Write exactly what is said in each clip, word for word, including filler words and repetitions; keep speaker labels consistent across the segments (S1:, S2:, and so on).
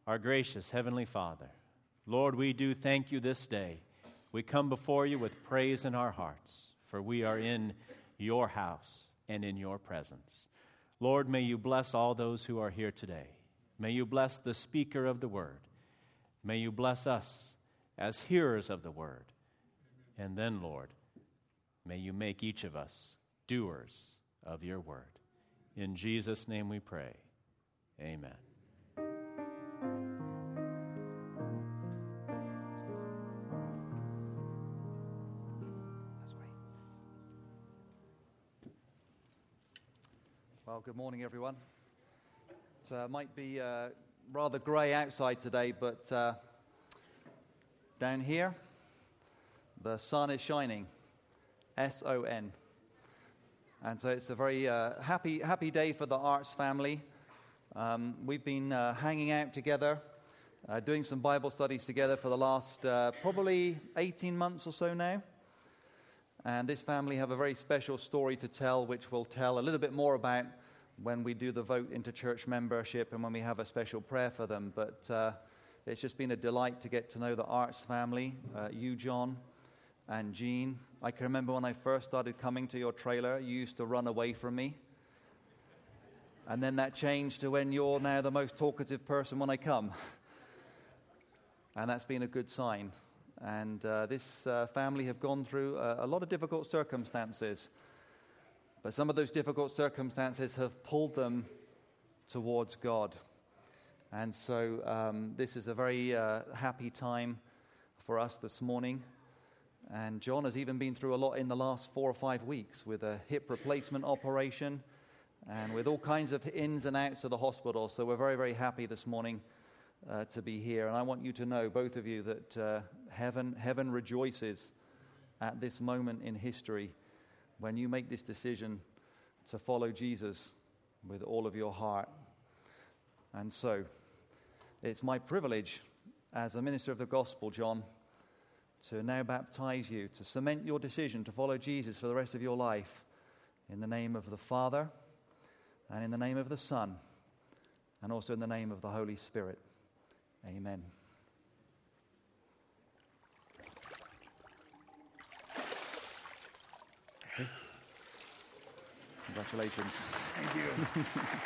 S1: Our gracious Heavenly Father, Lord, we do thank you this day. We come before you with praise in our hearts, for we are in your house and in your presence. Lord, may you bless all those who are here today. May you bless the speaker of the word. May you bless us as hearers of the word. And then, Lord, may you make each of us doers of your word. In Jesus' name we pray. Amen.
S2: Well, good morning, everyone. It uh, might be uh, rather grey outside today, but uh, down here, the sun is shining, S O N. And so it's a very uh, happy happy day for the Arts family. Um, we've been uh, hanging out together, uh, doing some Bible studies together for the last uh, probably eighteen months or so now. And this family have a very special story to tell, which we'll tell a little bit more about when we do the vote into church membership and when we have a special prayer for them. But uh, it's just been a delight to get to know the Arts family, uh, you, John, and Jean. I can remember when I first started coming to your trailer, you used to run away from me. And then that changed to when you're now the most talkative person when I come. And that's been a good sign. And uh, this uh, family have gone through uh, a lot of difficult circumstances. But some of those difficult circumstances have pulled them towards God. And so um, this is a very uh, happy time for us this morning. And John has even been through a lot in the last four or five weeks with a hip replacement operation and with all kinds of ins and outs of the hospital. So we're very, very happy this morning uh, to be here. And I want you to know, both of you, that uh, heaven, heaven rejoices at this moment in history when you make this decision to follow Jesus with all of your heart. And so, it's my privilege as a minister of the gospel, John, to now baptize you, to cement your decision to follow Jesus for the rest of your life in the name of the Father, and in the name of the Son, and also in the name of the Holy Spirit. Amen. Okay. Congratulations.
S3: Thank you.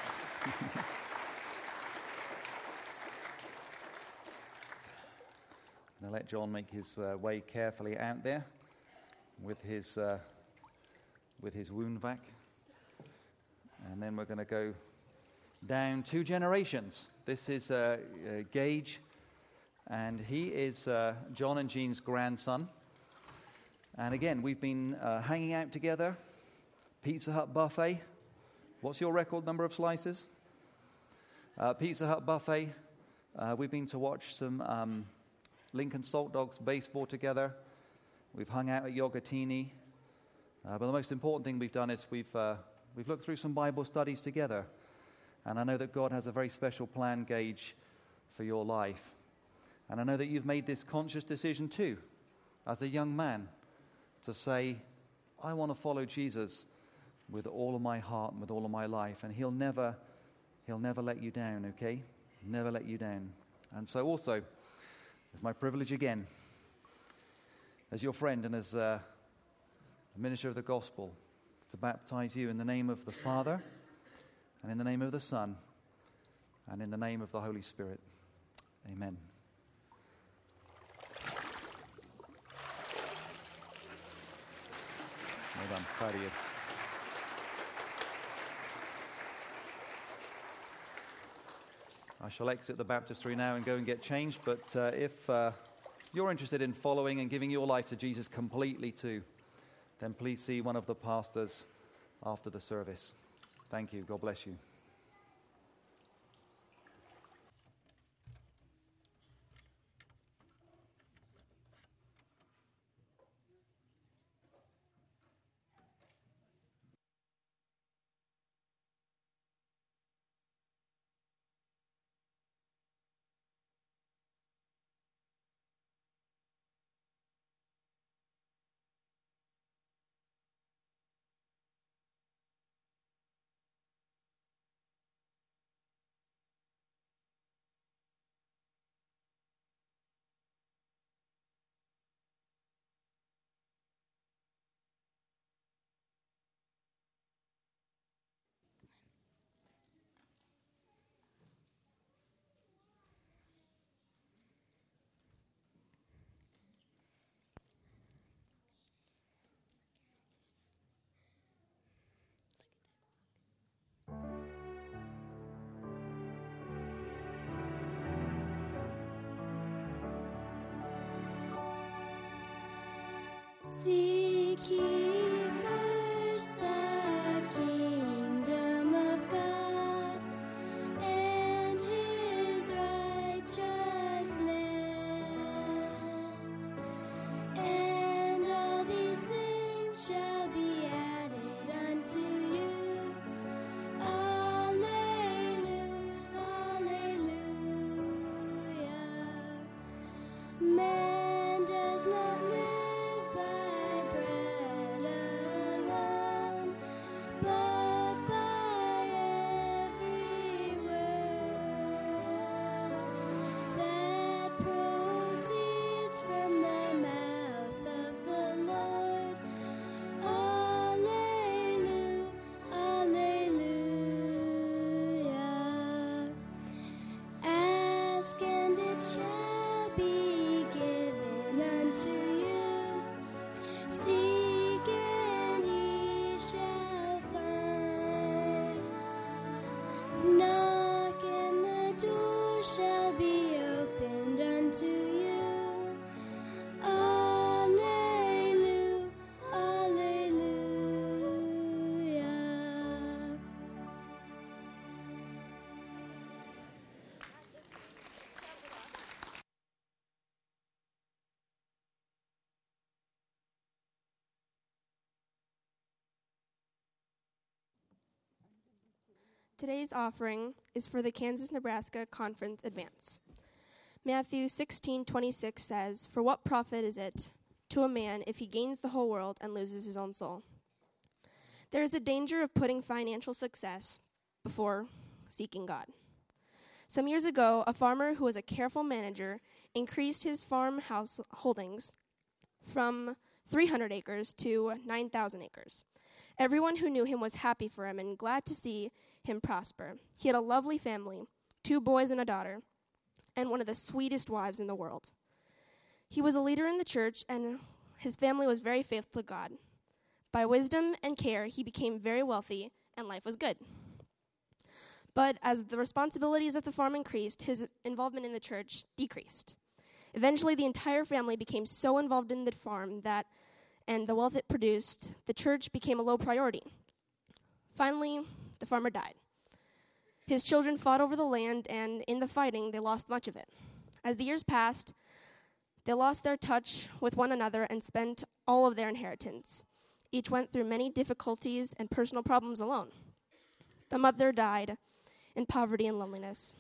S2: Now let John make his uh, way carefully out there with his uh, with his wound vac, and then we're going to go down two generations. This is uh, uh, Gage, and he is uh, John and Jean's grandson. And again, we've been uh, hanging out together. Pizza Hut buffet. What's your record number of slices? Uh, Pizza Hut buffet. Uh, we've been to watch some um, Lincoln Salt Dogs baseball together. We've hung out at Yogatini. Uh, but the most important thing we've done is we've uh, we've looked through some Bible studies together. And I know that God has a very special plan, Gage, for your life. And I know that you've made this conscious decision too, as a young man, to say, I want to follow Jesus with all of my heart and with all of my life. And he'll never, he'll never let you down, okay? Never let you down. And so also, it's my privilege again, as your friend and as a minister of the gospel, to baptize you in the name of the Father, and in the name of the Son, and in the name of the Holy Spirit. Amen. Well done. Proud of you. I shall exit the baptistry now and go and get changed, but uh, if uh, you're interested in following and giving your life to Jesus completely too, then please see one of the pastors after the service. Thank you. God bless you.
S3: Today's offering is for the Kansas-Nebraska Conference Advance. Matthew sixteen twenty-six says, "For what profit is it to a man if he gains the whole world and loses his own soul?" There is a danger of putting financial success before seeking God. Some years ago, a farmer who was a careful manager increased his farmhouse holdings from three hundred acres to nine thousand acres. Everyone who knew him was happy for him and glad to see him prosper. He had a lovely family, two boys and a daughter, and one of the sweetest wives in the world. He was a leader in the church, and his family was very faithful to God. By wisdom and care, he became very wealthy, and life was good. But as the responsibilities of the farm increased, his involvement in the church decreased. Eventually, the entire family became so involved in the farm that, and the wealth it produced, the church became a low priority. Finally, the farmer died. His children fought over the land, and in the fighting, they lost much of it. As the years passed, they lost their touch with one another and spent all of their inheritance. Each went through many difficulties and personal problems alone. The mother died in poverty and loneliness.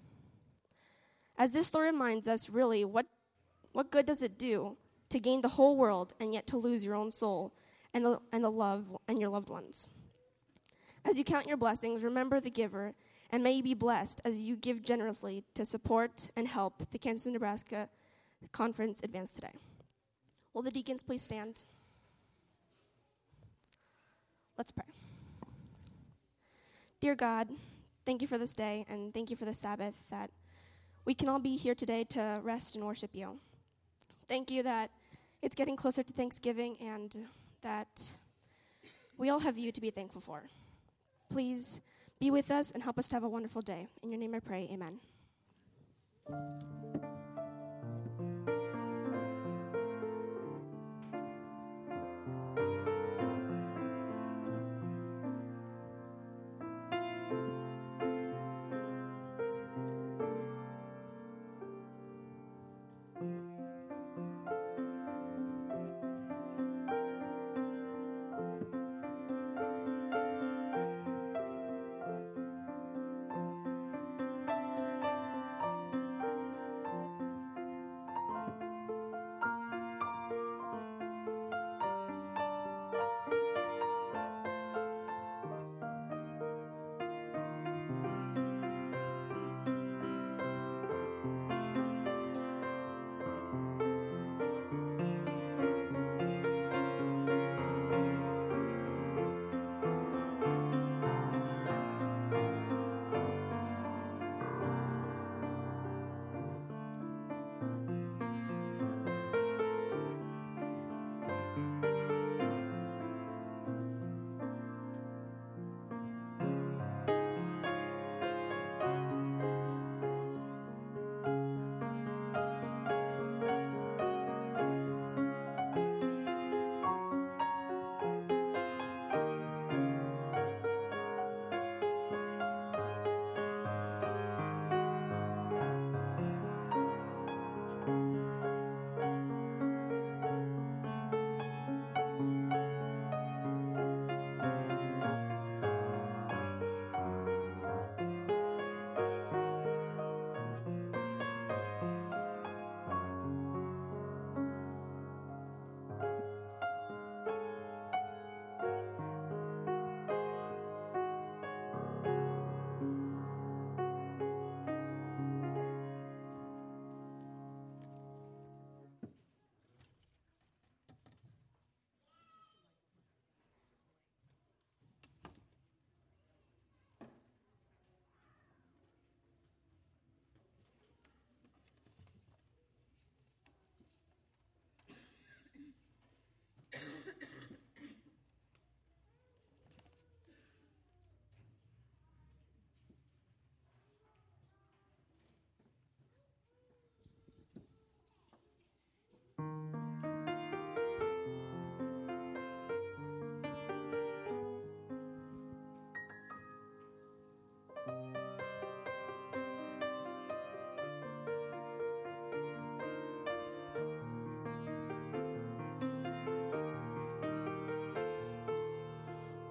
S3: As this story reminds us, really, what, what good does it do to gain the whole world and yet to lose your own soul and the, and the love and your loved ones? As you count your blessings, remember the giver, and may you be blessed as you give generously to support and help the Kansas-Nebraska Conference advance today. Will the deacons please stand? Let's pray. Dear God, thank you for this day, and thank you for the Sabbath, that we can all be here today to rest and worship you. Thank you that it's getting closer to Thanksgiving, and that we all have you to be thankful for. Please be with us and help us to have a wonderful day. In your name I pray, amen.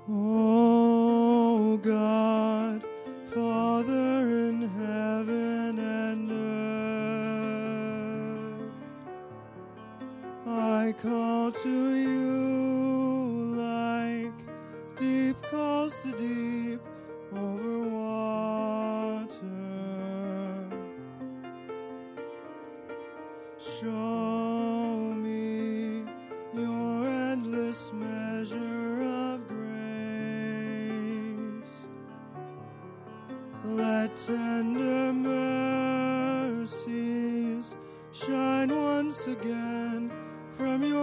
S4: O God, Father in heaven and earth, I call to you like deep calls to deep over water. Show me your endless measure of grace. Let tender mercies shine once again from your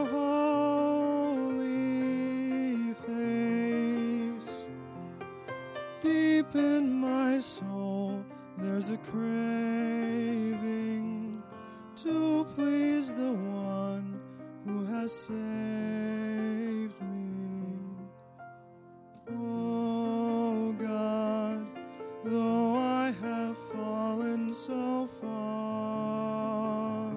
S4: holy face. Deep in my soul, there's a craving to please the one who has saved me. Oh God, though I have fallen so far,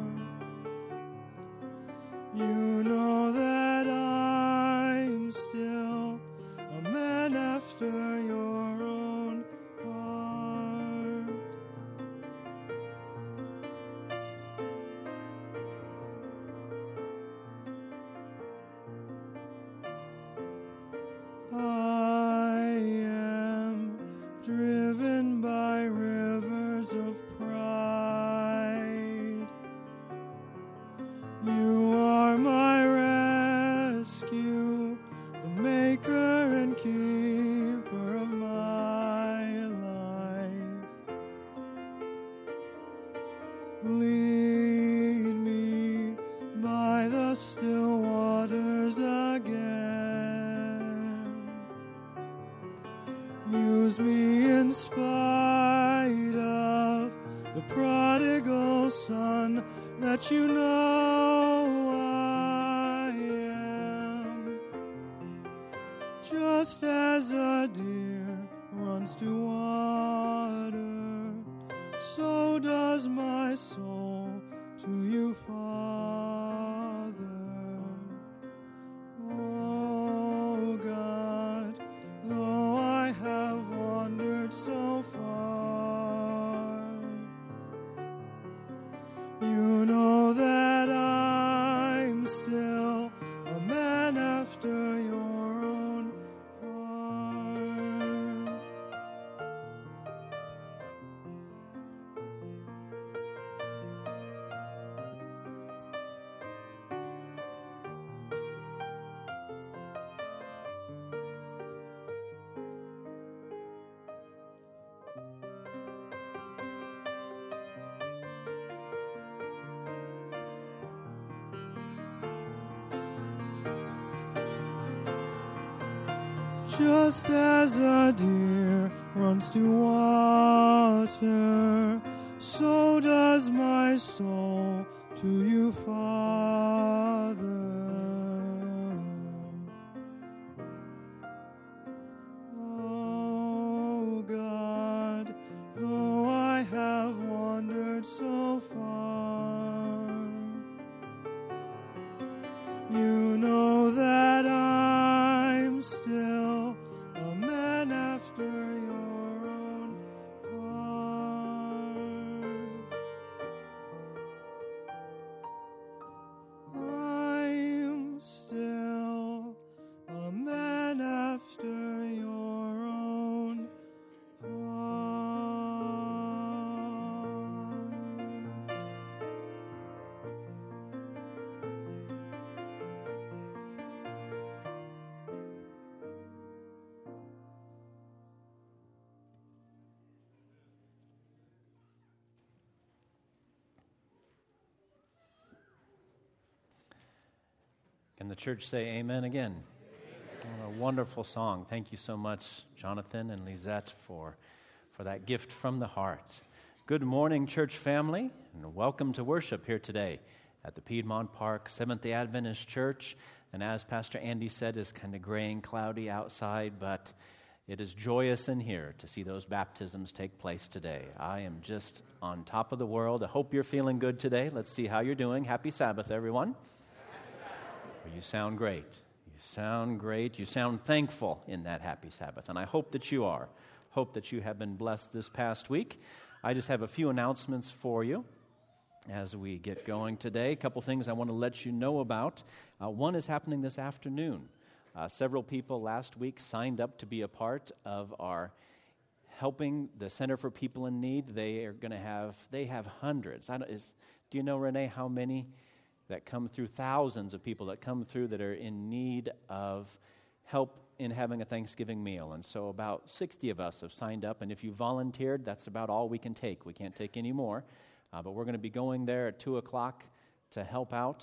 S4: you know that I'm still a man after your own heart. I am driven by rivers of pride. You are my rescue, the maker and keeper of my life. Lead me by the still waters again. Use me in spite of the prodigal son that you know I am. Just as a deer runs to water, so does my soul to you, Father. Oh God, though I have wandered so far, you know that I'm still a man after your own heart. Just as a deer runs to water, so does my soul to you, Father. Oh God, though I have wandered so far, you know that I'm still a man after your own heart. I'm still a man after your own heart.
S1: Can the church say amen again? Amen. What a wonderful song. Thank you so much, Jonathan and Lisette, for, for that gift from the heart. Good morning, church family, and welcome to worship here today at the Piedmont Park Seventh-day Adventist Church. And as Pastor Andy said, it's kind of gray and cloudy outside, but it is joyous in here to see those baptisms take place today. I am just on top of the world. I hope you're feeling good today. Let's see how you're doing. Happy Sabbath, everyone. You sound great. You sound great. You sound thankful in that happy Sabbath, and I hope that you are. Hope that you have been blessed this past week. I just have a few announcements for you as we get going today. A couple things I want to let you know about. Uh, one is happening this afternoon. Uh, several people last week signed up to be a part of our helping the Center for People in Need. They are going to have, they have hundreds. I don't, is, do you know, Renee, how many that come through? Thousands of people that come through that are in need of help in having a Thanksgiving meal. And so about sixty of us have signed up, and if you volunteered, that's about all we can take. We can't take any more, uh, but we're going to be going there at two o'clock to help out,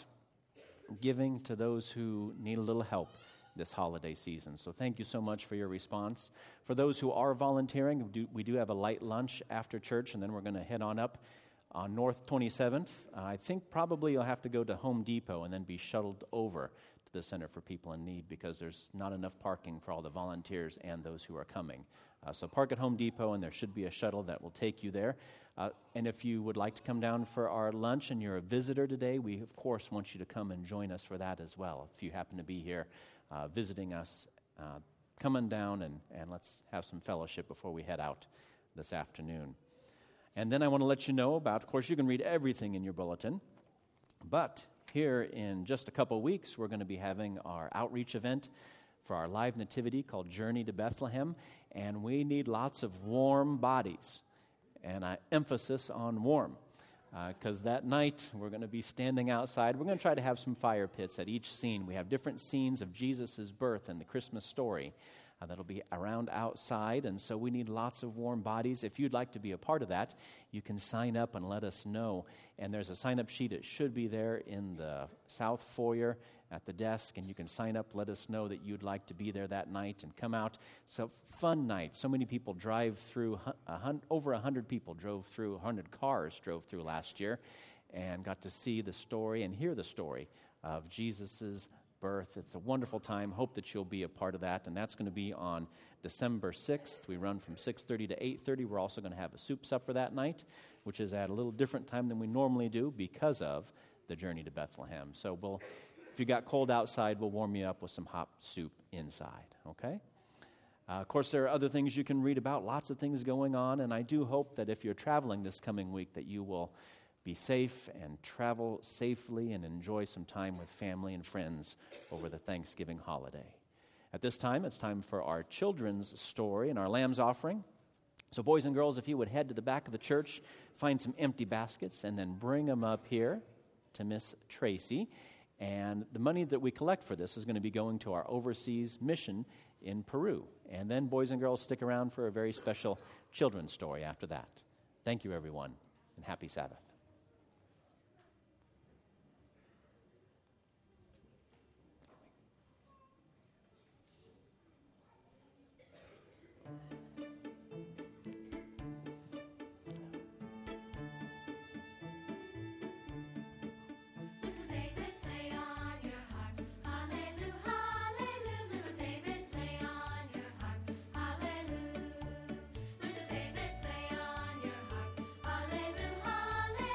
S1: giving to those who need a little help this holiday season. So thank you so much for your response. For those who are volunteering, we do, we do have a light lunch after church, and then we're going to head on up on North twenty-seventh. Uh, I think probably you'll have to go to Home Depot and then be shuttled over to the Center for People in Need because there's not enough parking for all the volunteers and those who are coming. Uh, so park at Home Depot, and there should be a shuttle that will take you there. Uh, and if you would like to come down for our lunch and you're a visitor today, we, of course, want you to come and join us for that as well. If you happen to be here uh, visiting us, uh, come on down and, and let's have some fellowship before we head out this afternoon. And then I want to let you know about, of course, you can read everything in your bulletin, but here in just a couple weeks, we're going to be having our outreach event for our live nativity called Journey to Bethlehem, and we need lots of warm bodies, and I emphasis on warm, because uh, that night we're going to be standing outside. We're going to try to have some fire pits at each scene. We have different scenes of Jesus' birth and the Christmas story uh, that'll be around outside, and so we need lots of warm bodies. If you'd like to be a part of that, you can sign up and let us know. And there's a sign-up sheet. It should be there in the south foyer at the desk, and you can sign up, let us know that you'd like to be there that night and come out. So fun night. So many people drive through, a hun- over one hundred people drove through, one hundred cars drove through last year and got to see the story and hear the story of Jesus' birth. It's a wonderful time. Hope that you'll be a part of that, and that's going to be on December sixth. We run from six thirty to eight thirty. We're also going to have a soup supper that night, which is at a little different time than we normally do because of the Journey to Bethlehem. So we'll, if you got cold outside, we'll warm you up with some hot soup inside, okay? Uh, of course, there are other things you can read about, lots of things going on, and I do hope that if you're traveling this coming week that you will be safe and travel safely and enjoy some time with family and friends over the Thanksgiving holiday. At this time, it's time for our children's story and our lamb's offering. So boys and girls, if you would head to the back of the church, find some empty baskets, and then bring them up here to Miss Tracy. And the money that we collect for this is going to be going to our overseas mission in Peru. And then boys and girls, stick around for a very special children's story after that. Thank you, everyone, and happy Sabbath.
S5: Hallelujah.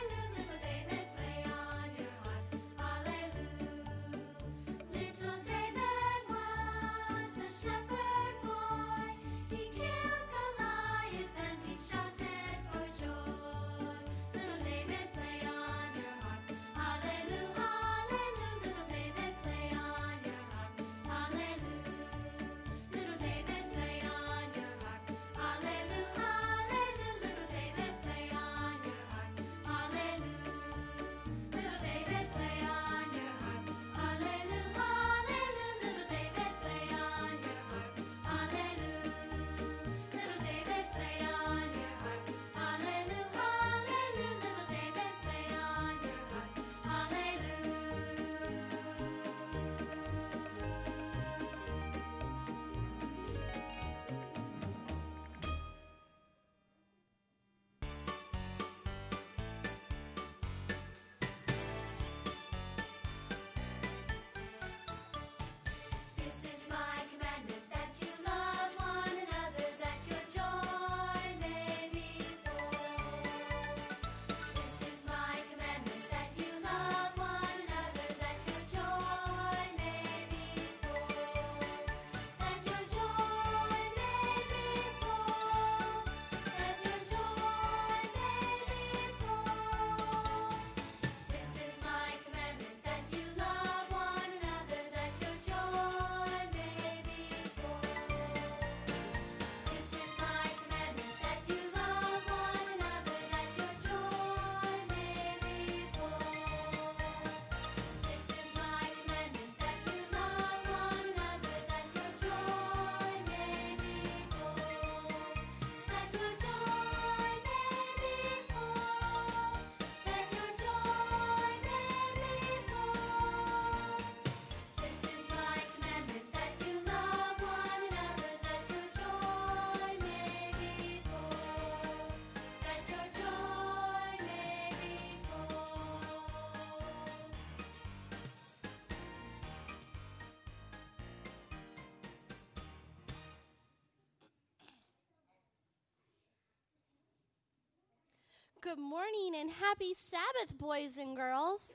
S5: Good morning and happy Sabbath, boys and girls.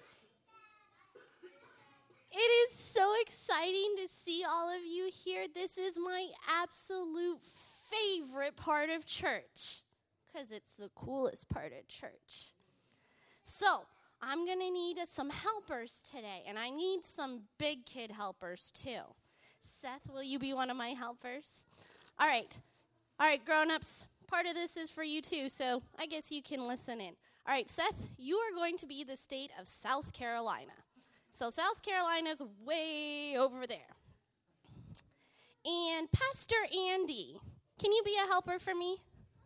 S5: It is so exciting to see all of you here. This is my absolute favorite part of church because it's the coolest part of church. So, I'm going to need uh, some helpers today, and I need some big kid helpers too. Seth, will you be one of my helpers? All right. All right, grown-ups, part of this is for you too, so I guess you can listen in. All right, Seth, you are going to be the state of South Carolina. So South Carolina's way over there. And Pastor Andy, can you be a helper for me?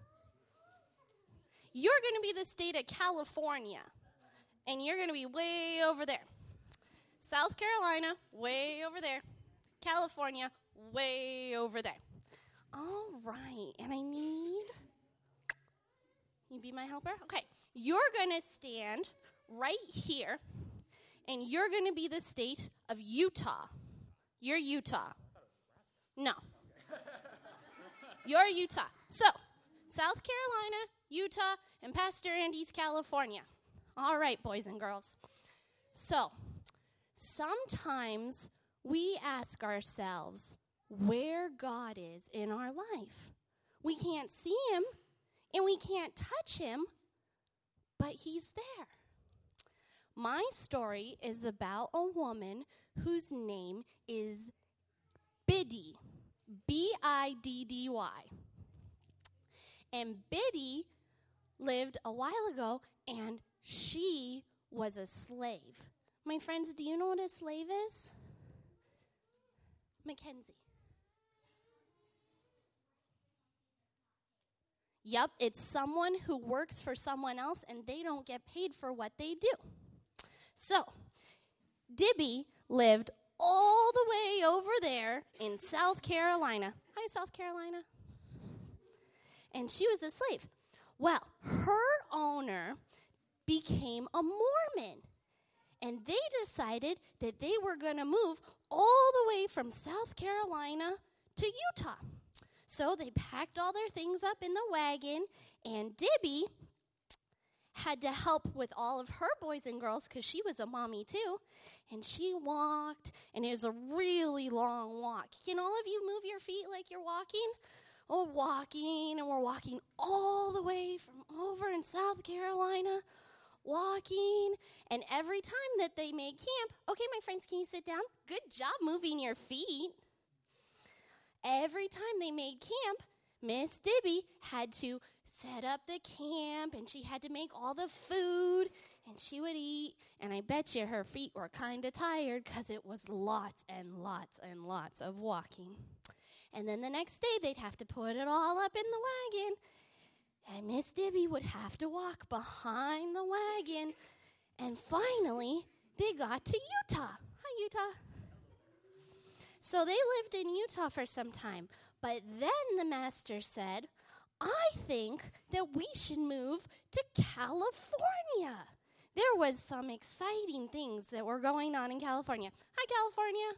S5: You're going to be the state of California, and you're going to be way over there. South Carolina, way over there. California, way over there. All right, and I need, you be my helper? Okay, you're going to stand right here, and you're going to be the state of Utah. You're Utah. No. You're Utah. So, South Carolina, Utah, and Pastor Andy's California. All right, boys and girls. So, sometimes we ask ourselves where God is in our life. We can't see him, and we can't touch him, but he's there. My story is about a woman whose name is Biddy, B I D D Y. And Biddy lived a while ago, and she was a slave. My friends, do you know what a slave is? Mackenzie. Yep, it's someone who works for someone else, and they don't get paid for what they do. So, Dibby lived all the way over there in South Carolina. Hi, South Carolina. And she was a slave. Well, her owner became a Mormon. And they decided that they were going to move all the way from South Carolina to Utah. So they packed all their things up in the wagon, and Dibby had to help with all of her boys and girls because she was a mommy too. And she walked, and it was a really long walk. Can all of you move your feet like you're walking? Oh, walking, and we're walking all the way from over in South Carolina, walking. And every time that they made camp, okay, my friends, can you sit down? Good job moving your feet. Every time they made camp, Miss Dibby had to set up the camp, and she had to make all the food, and she would eat, and I bet you her feet were kind of tired because it was lots and lots and lots of walking. And then the next day, they'd have to put it all up in the wagon, and Miss Dibby would have to walk behind the wagon, and finally, they got to Utah. Hi, Utah. So they lived in Utah for some time, but then the master said, I think that we should move to California. There was some exciting things that were going on in California. Hi, California.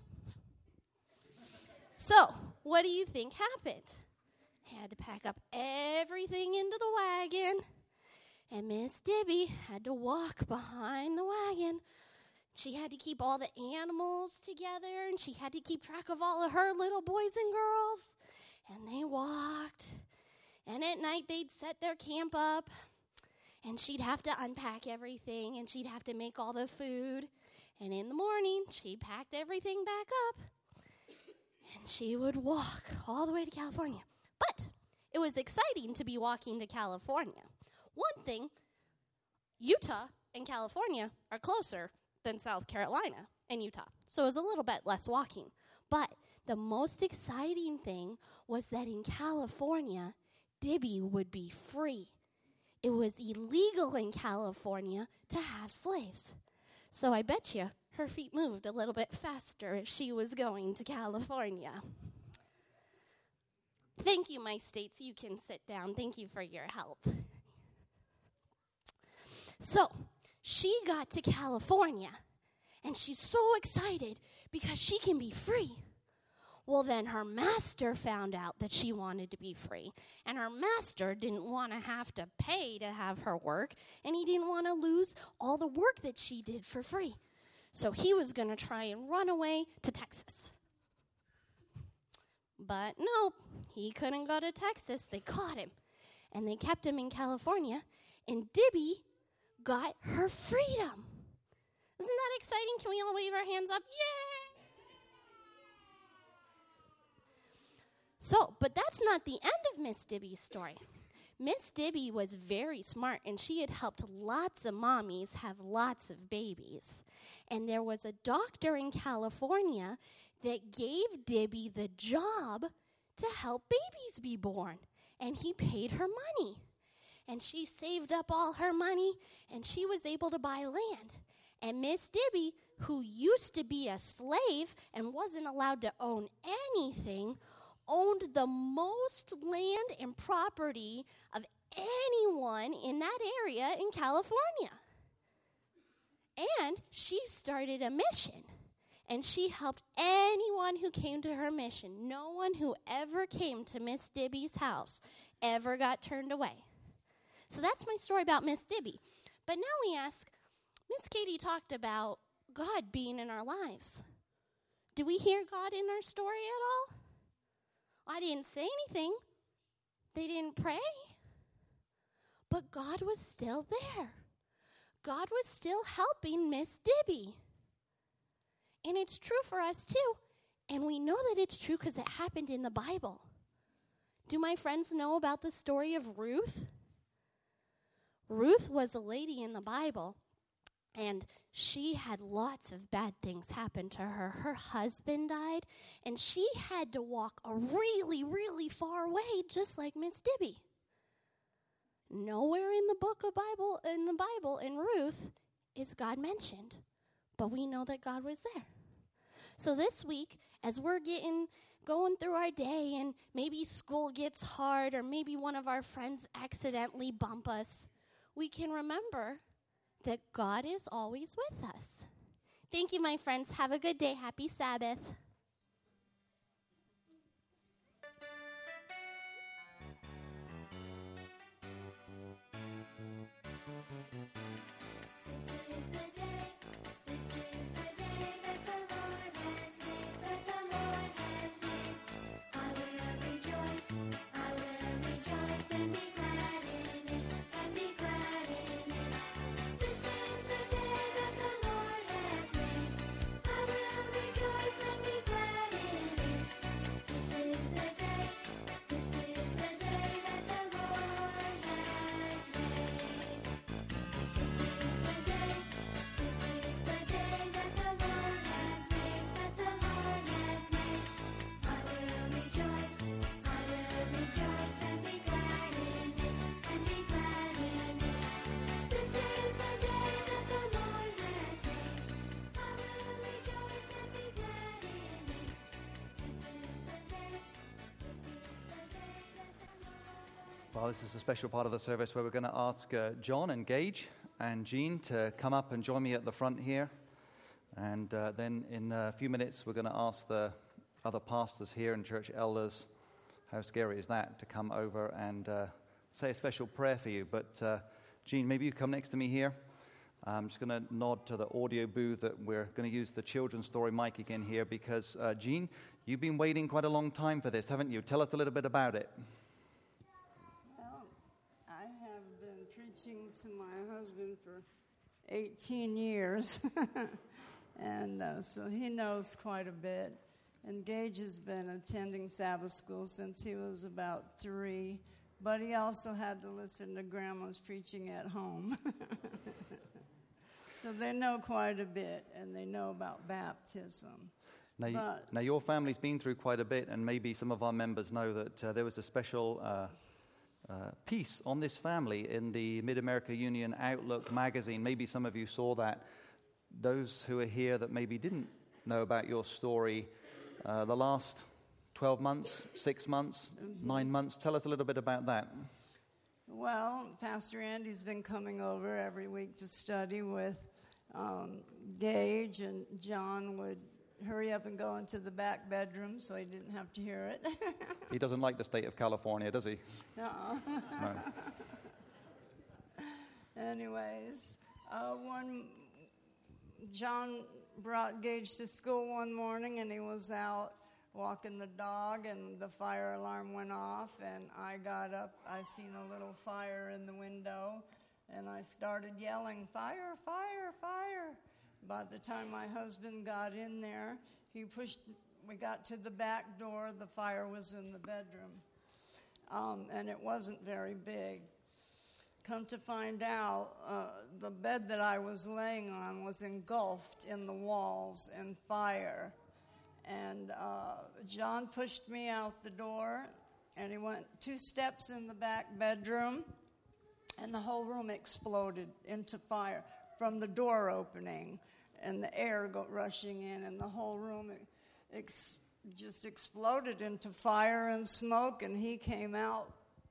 S5: So, what do you think happened? They had to pack up everything into the wagon, and Miss Dibby had to walk behind the wagon. She had to keep all the animals together, and she had to keep track of all of her little boys and girls. And they walked, and at night they'd set their camp up, and she'd have to unpack everything, and she'd have to make all the food. And in the morning, she packed everything back up, and she would walk all the way to California. But it was exciting to be walking to California. One thing, Utah and California are closer than South Carolina and Utah. So it was a little bit less walking. But the most exciting thing was that in California, Dibby would be free. It was illegal in California to have slaves. So I bet you her feet moved a little bit faster as she was going to California. Thank you, my states. You can sit down. Thank you for your help. So, she got to California, and she's so excited because she can be free. Well, then her master found out that she wanted to be free, and her master didn't want to have to pay to have her work, and he didn't want to lose all the work that she did for free. So he was going to try and run away to Texas. But no, he couldn't go to Texas. They caught him, and they kept him in California, and Dibby got her freedom. Isn't that exciting? Can we all wave our hands up? Yay! So, but that's not the end of Miss Dibby's story. Miss Dibby was very smart, and she had helped lots of mommies have lots of babies. And there was a doctor in California that gave Dibby the job to help babies be born. And he paid her money. And she saved up all her money, and she was able to buy land. And Miss Dibby, who used to be a slave and wasn't allowed to own anything, owned the most land and property of anyone in that area in California. And she started a mission, and she helped anyone who came to her mission. No one who ever came to Miss Dibby's house ever got turned away. So that's my story about Miss Dibby. But now we ask, Miss Katie talked about God being in our lives. Do we hear God in our story at all? I didn't say anything. They didn't pray. But God was still there. God was still helping Miss Dibby. And it's true for us too. And we know that it's true because it happened in the Bible. Do my friends know about the story of Ruth? Ruth was a lady in the Bible, and she had lots of bad things happen to her. Her husband died, and she had to walk a really, really far way, just like Miss Dibby. Nowhere in the book of Bible, in the Bible, in Ruth, is God mentioned, but we know that God was there. So this week, as we're getting going through our day, and maybe school gets hard, or maybe one of our friends accidentally bump us, we can remember that God is always with us. Thank you, my friends. Have a good day. Happy Sabbath.
S6: This is the day, this is the day that the Lord has made, that the Lord has made. I will rejoice, I will rejoice and be glad in it, and be glad in it. This is the day that the Lord has made. I will rejoice and be glad in it. This is the day, this is the day that the Lord has made. This is the day, this is the day that the Lord has made, that the Lord has made. I will rejoice, I will rejoice and be glad in it, and be glad in it. This is the day that the Lord has made. I will rejoice and be glad in it. This is the day, this is the day that the Lord.
S2: Well, this is a special part of the service where we're going to ask uh, John and Gage and Jean to come up and join me at the front here. And uh, then in a few minutes, we're going to ask the other pastors here and church elders, how scary is that, to come over and uh, say a special prayer for you. But uh, Jean, maybe you come next to me here. I'm just going to nod to the audio booth that we're going to use the children's story mic again here because, uh, Jean, you've been waiting quite a long time for this, haven't you? Tell us a little bit about it.
S7: Well, I have been preaching to my husband for eighteen years, and uh, so he knows quite a bit. And Gage has been attending Sabbath school since he was about three, but he also had to listen to Grandma's preaching at home. So they know quite a bit, and they know about baptism.
S2: Now, you,
S7: But-
S2: now, your family's been through quite a bit, and maybe some of our members know that uh, there was a special uh, uh, piece on this family in the Mid-America Union Outlook magazine. Maybe some of you saw that. Those who are here that maybe didn't know about your story, uh, the last twelve months, six months, nine months, tell us a little bit about that.
S7: Well, Pastor Andy's been coming over every week to study with um, Gage, and John would hurry up and go into the back bedroom so he didn't have to hear it.
S2: He doesn't like the state of California, does he?
S7: No.
S2: No.
S7: Anyways, uh, one John brought Gage to school one morning, and he was out walking the dog, and the fire alarm went off, and I got up. I seen a little fire in the window, and I started yelling, "Fire, fire, fire." By the time my husband got in there, he pushed, we got to the back door, the fire was in the bedroom, um, and it wasn't very big. Come to find out, uh, the bed that I was laying on was engulfed in the walls in fire. And uh, John pushed me out the door, and he went two steps in the back bedroom, and the whole room exploded into fire from the door opening, and the air go rushing in, and the whole room ex- just exploded into fire and smoke, and he came out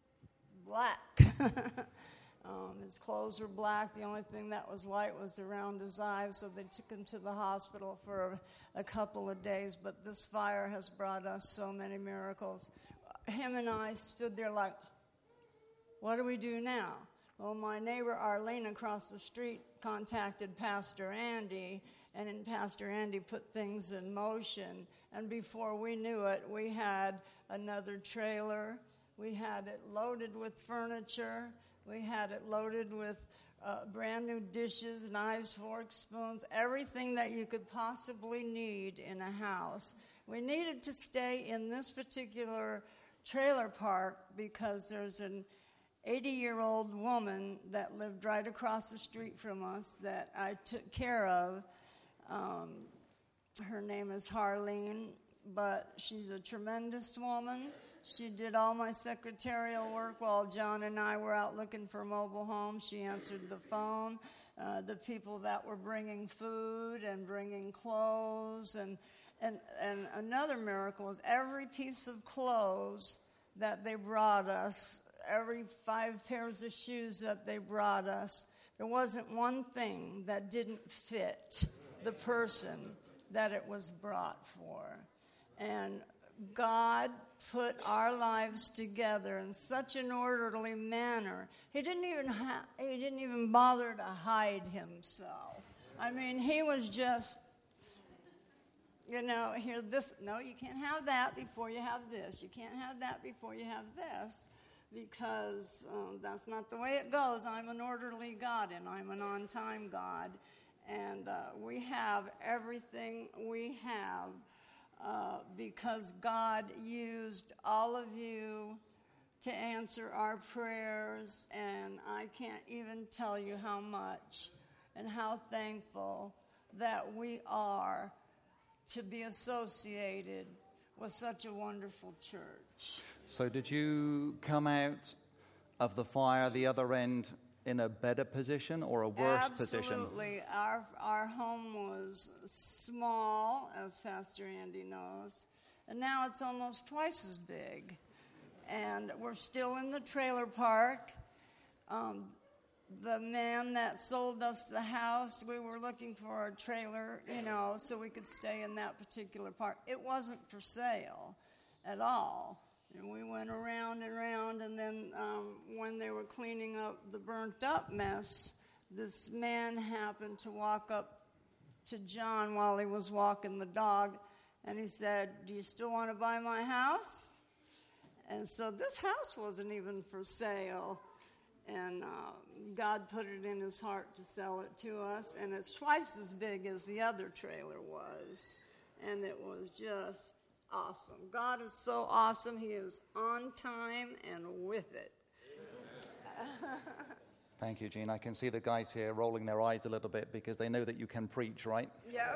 S7: black. Um, his clothes were black. The only thing that was white was around his eyes, so they took him to the hospital for a, a couple of days. But this fire has brought us so many miracles. Him and I stood there like, what do we do now? Well, my neighbor Arlene across the street contacted Pastor Andy, and then Pastor Andy put things in motion. And before we knew it, we had another trailer. We had it loaded with furniture. We had it loaded with uh, brand new dishes, knives, forks, spoons, everything that you could possibly need in a house. We needed to stay in this particular trailer park because there's an eighty-year-old woman that lived right across the street from us that I took care of. Um, her name is Harleen, but she's a tremendous woman. She did all my secretarial work while John and I were out looking for mobile homes. She answered the phone. Uh, the people that were bringing food and bringing clothes. And, and, and another miracle is every piece of clothes that they brought us, every five pairs of shoes that they brought us, there wasn't one thing that didn't fit the person that it was brought for. And God put our lives together in such an orderly manner. He didn't even ha- he didn't even bother to hide himself. I mean, he was just, you know, here this. No, you can't have that before you have this. You can't have that before you have this, because um, that's not the way it goes. I'm an orderly God, and I'm an on-time God, and uh, we have everything we have. Uh, because God used all of you to answer our prayers, and I can't even tell you how much and how thankful that we are to be associated with such a wonderful church.
S2: So did you come out of the fire the other end in a better position or a worse
S7: Absolutely.
S2: position?
S7: Absolutely. Our, our home was small, as Pastor Andy knows, and now it's almost twice as big. And we're still in the trailer park. Um, the man that sold us the house, we were looking for a trailer, you know, so we could stay in that particular park. It wasn't for sale at all. And we went around and around, and then um, when they were cleaning up the burnt-up mess, this man happened to walk up to John while he was walking the dog, and he said, "Do you still want to buy my house?" And so this house wasn't even for sale, and uh, God put it in his heart to sell it to us, and it's twice as big as the other trailer was, and it was just awesome. God is so awesome. He is on time and with it.
S2: Thank you, Jean. I can see the guys here rolling their eyes a little bit because they know that you can preach, right?
S7: Yeah.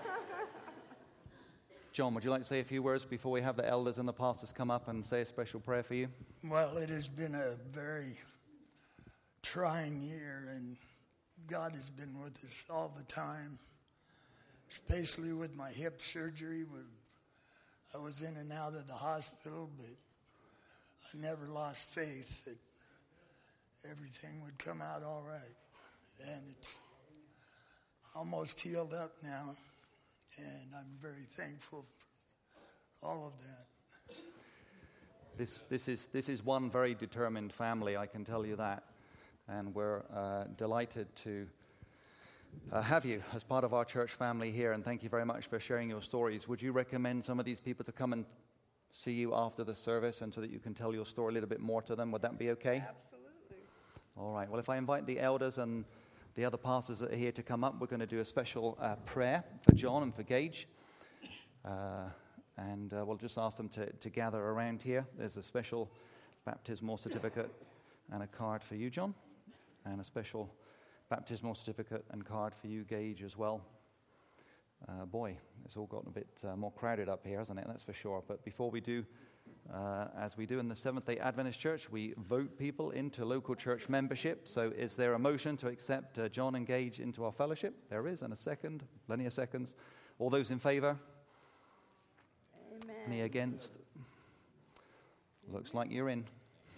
S2: John, would you like to say a few words before we have the elders and the pastors come up and say a special prayer for you?
S4: Well, it has been a very trying year, and God has been with us all the time, especially with my hip surgery. With I was in and out of the hospital, but I never lost faith that everything would come out all right. And it's almost healed up now. And I'm very thankful for all of that.
S2: This, this, is, this is one very determined family, I can tell you that. And we're uh, delighted to uh, have you as part of our church family here. And thank you very much for sharing your stories. Would you recommend some of these people to come and see you after the service and so that you can tell your story a little bit more to them? Would that be okay?
S7: Absolutely.
S2: All right. Well, if I invite the elders and the other pastors that are here to come up, we're going to do a special uh, prayer for John and for Gage. Uh, and uh, we'll just ask them to, to gather around here. There's a special baptismal certificate and a card for you, John, and a special baptismal certificate and card for you, Gage, as well. Uh, boy, it's all gotten a bit uh, more crowded up here, hasn't it? That's for sure. But before we do, uh, as we do in the Seventh-day Adventist Church, we vote people into local church membership. So is there a motion to accept uh, John and Gage into our fellowship? There is, and a second, plenty of seconds. All those in favor?
S7: Amen.
S2: Any against? Looks like you're in.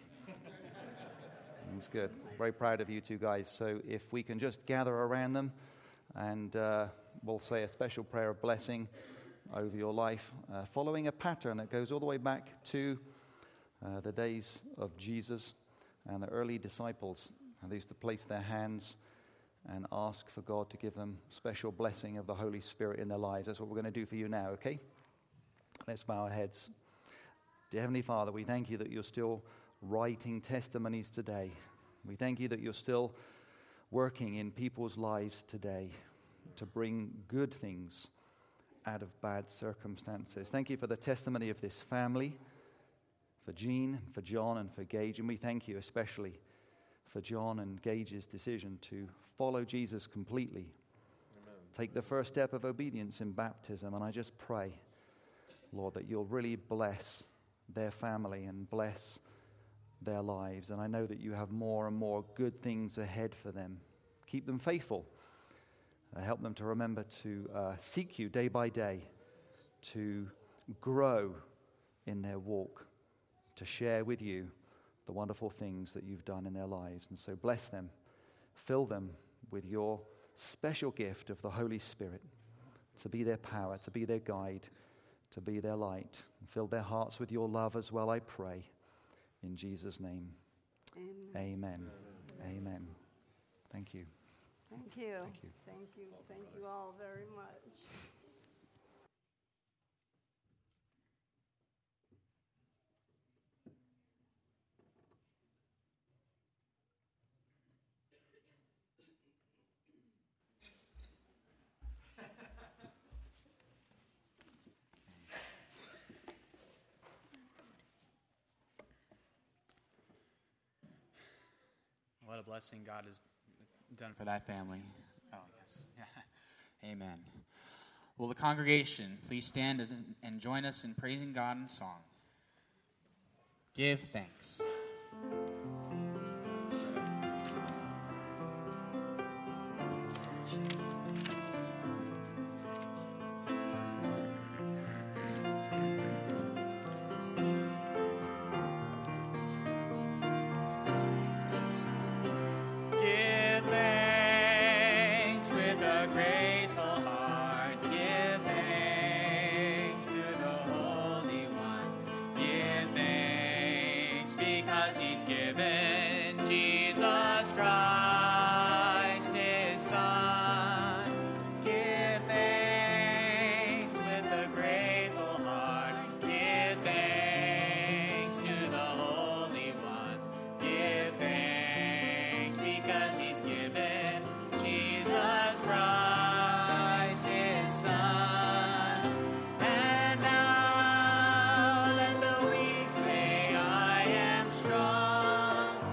S2: That's good. Very proud of you two guys. So if we can just gather around them and uh, we'll say a special prayer of blessing over your life, uh, following a pattern that goes all the way back to uh, the days of Jesus and the early disciples. And they used to place their hands and ask for God to give them special blessing of the Holy Spirit in their lives. That's what we're going to do for you now, okay? Let's bow our heads. Dear Heavenly Father, we thank you that you're still writing testimonies today. We thank you that you're still working in people's lives today to bring good things out of bad circumstances. Thank you for the testimony of this family, for Jean, for John, and for Gage. And we thank you especially for John and Gage's decision to follow Jesus completely. Amen. Take the first step of obedience in baptism. And I just pray, Lord, that you'll really bless their family and bless their lives. And I know that you have more and more good things ahead for them. Keep them faithful. Uh, help them to remember to uh, seek you day by day, to grow in their walk, to share with you the wonderful things that you've done in their lives. And so bless them. Fill them with your special gift of the Holy Spirit to be their power, to be their guide, to be their light. And fill their hearts with your love as well, I pray. In Jesus' name,
S7: Amen.
S2: amen. Amen. Amen. Thank you.
S7: Thank you.
S2: Thank you.
S7: Thank you. Thank you all very much.
S8: What a blessing God has done for that family. Oh, yes. Amen. Will the congregation please stand as, and join us in praising God in song? Give thanks.
S6: Strong.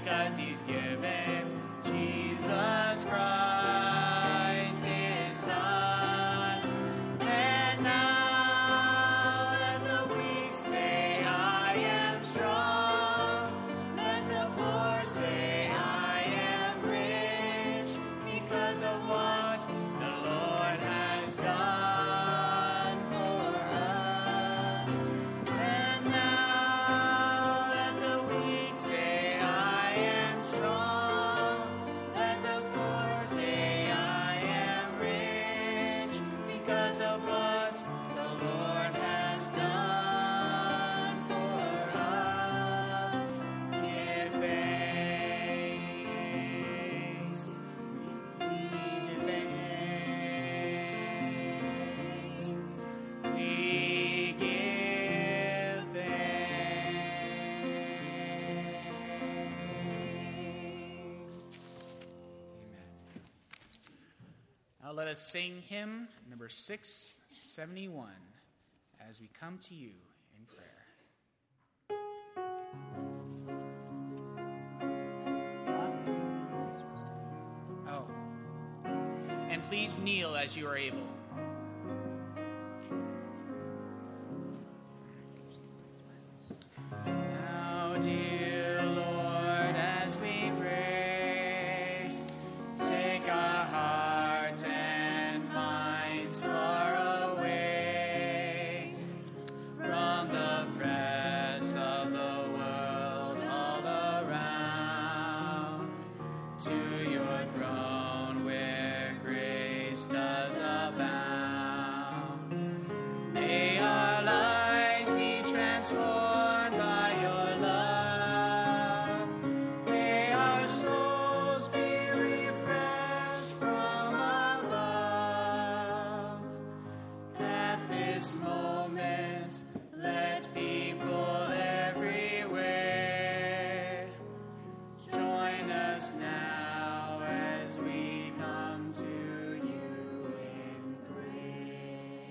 S8: because he's given Jesus Christ his son. And now let the weak say, I am strong. Let the poor say, I am rich, because of what the Lord has done for us. And now let the weak say, I am strong. Let the poor say, I am rich, because of what the Lord has done for us. Give thanks. We give thanks. We give thanks. Amen. Now let us sing hymn number six seventy-one as we come to you in prayer. Oh, and please kneel as you are able. Now, dear Lord, as we pray, take our hearts and minds far away from the press of the world all around, to your throne where grace does abound. May our lives be transformed by your love. May our souls be refreshed from above. At this moment, let people everywhere join us now as we come to you in prayer.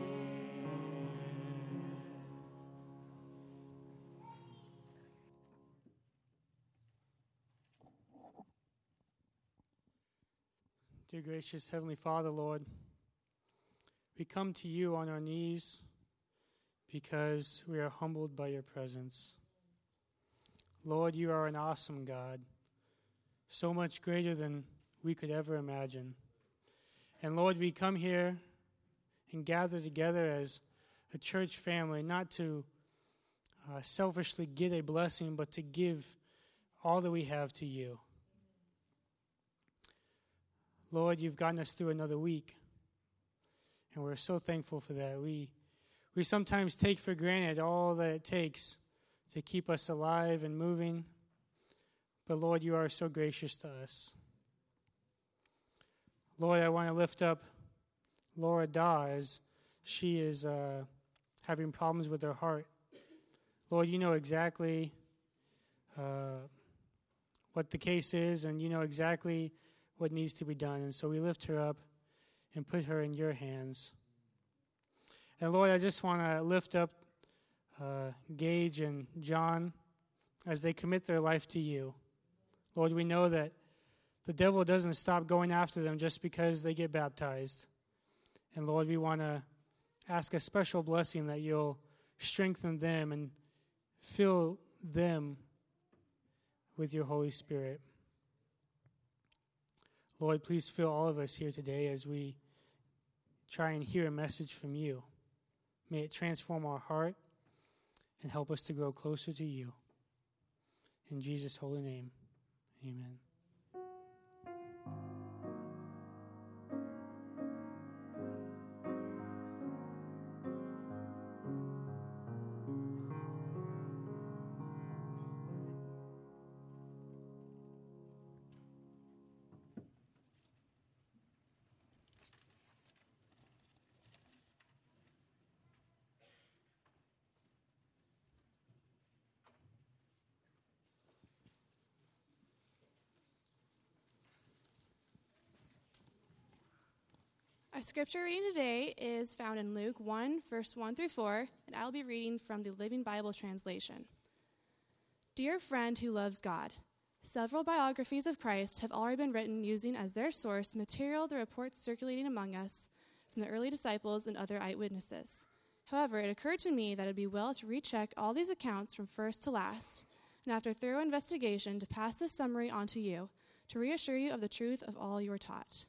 S9: Dear gracious Heavenly Father, Lord, we come to you on our knees because we are humbled by your presence. Lord, you are an awesome God, so much greater than we could ever imagine. And Lord, we come here and gather together as a church family, not to uh, selfishly get a blessing, but to give all that we have to you. Lord, you've gotten us through another week, and we're so thankful for that. We we sometimes take for granted all that it takes to keep us alive and moving, but Lord, you are so gracious to us. Lord, I want to lift up Laura Daw as she is uh, having problems with her heart. Lord, you know exactly uh, what the case is, and you know exactly what needs to be done. And so we lift her up and put her in your hands. And Lord, I just want to lift up uh, Gage and John as they commit their life to you. Lord, we know that the devil doesn't stop going after them just because they get baptized. And Lord, we want to ask a special blessing that you'll strengthen them and fill them with your Holy Spirit. Lord, please fill all of us here today as we try and hear a message from you. May it transform our heart and help us to grow closer to you. In Jesus' holy name, amen.
S10: Our scripture reading today is found in Luke one, verse one through four, and I'll be reading from the Living Bible translation. Dear friend who loves God, Several biographies of Christ have already been written using as their source material the reports circulating among us from the early disciples and other eyewitnesses. However, it occurred to me that it would be well to recheck all these accounts from first to last, and after thorough investigation to pass this summary on to you, to reassure you of the truth of all you were taught.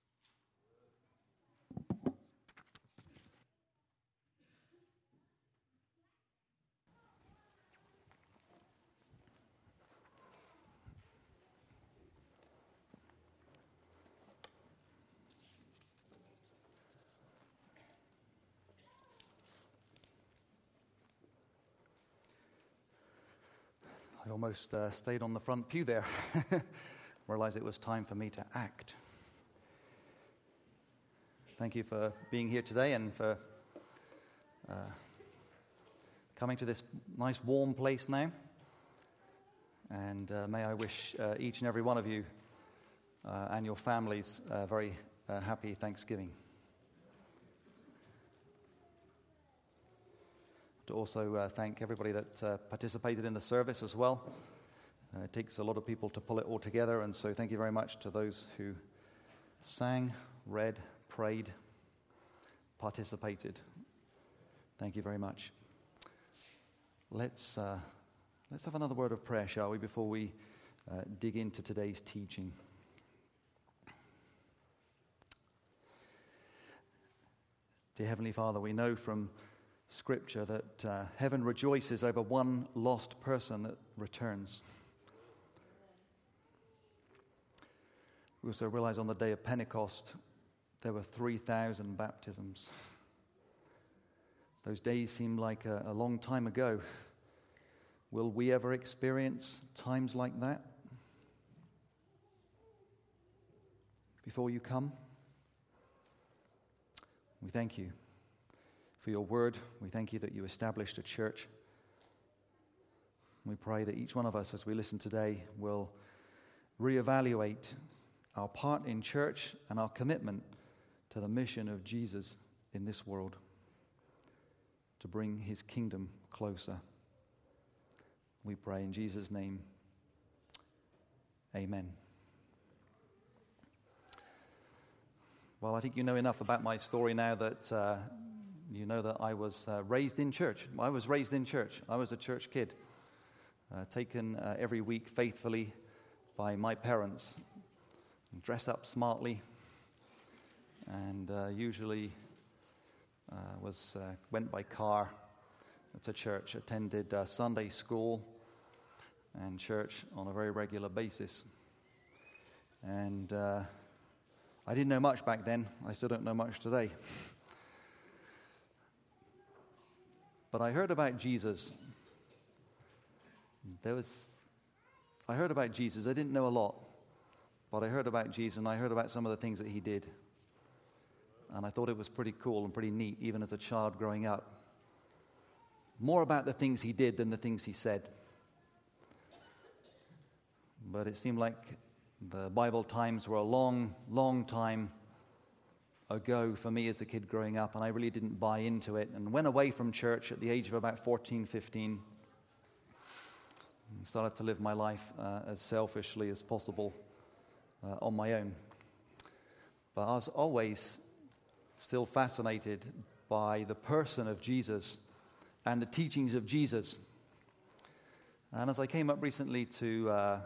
S2: I almost uh, stayed on the front pew there. Realized it was time for me to act. Thank you for being here today and for uh, coming to this nice warm place now. And uh, may I wish uh, each and every one of you uh, and your families a very uh, happy Thanksgiving. To also uh, thank everybody that uh, participated in the service as well. Uh, it takes a lot of people to pull it all together, and so thank you very much to those who sang, read, prayed, participated. Thank you very much. Let's uh, let's have another word of prayer, shall we, before we uh, dig into today's teaching. Dear Heavenly Father, we know from Scripture that uh, heaven rejoices over one lost person that returns. We also realize on the day of Pentecost there were three thousand baptisms. Those days seem like a, a long time ago. Will we ever experience times like that before you come? We thank you for your word. We thank you that you established a church. We pray that each one of us, as we listen today, will reevaluate our part in church and our commitment to the mission of Jesus in this world, to bring his kingdom closer. We pray in Jesus' name. Amen. Well, I think you know enough about my story now that uh, you know that I was uh, raised in church. I was raised in church. I was a church kid, uh, taken uh, every week faithfully by my parents, dressed up smartly, and uh, usually uh, was uh, went by car to church, attended uh, Sunday school and church on a very regular basis. And uh, I didn't know much back then. I still don't know much today. But I heard about Jesus. There was, I heard about Jesus. I didn't know a lot, but I heard about Jesus, and I heard about some of the things that he did. And I thought it was pretty cool and pretty neat, even as a child growing up. More about the things he did than the things he said. But it seemed like the Bible times were a long, long time ago for me as a kid growing up, and I really didn't buy into it, and went away from church at the age of about fourteen, fifteen, and started to live my life uh, as selfishly as possible uh, on my own. But I was always still fascinated by the person of Jesus and the teachings of Jesus. And as I came up recently to uh,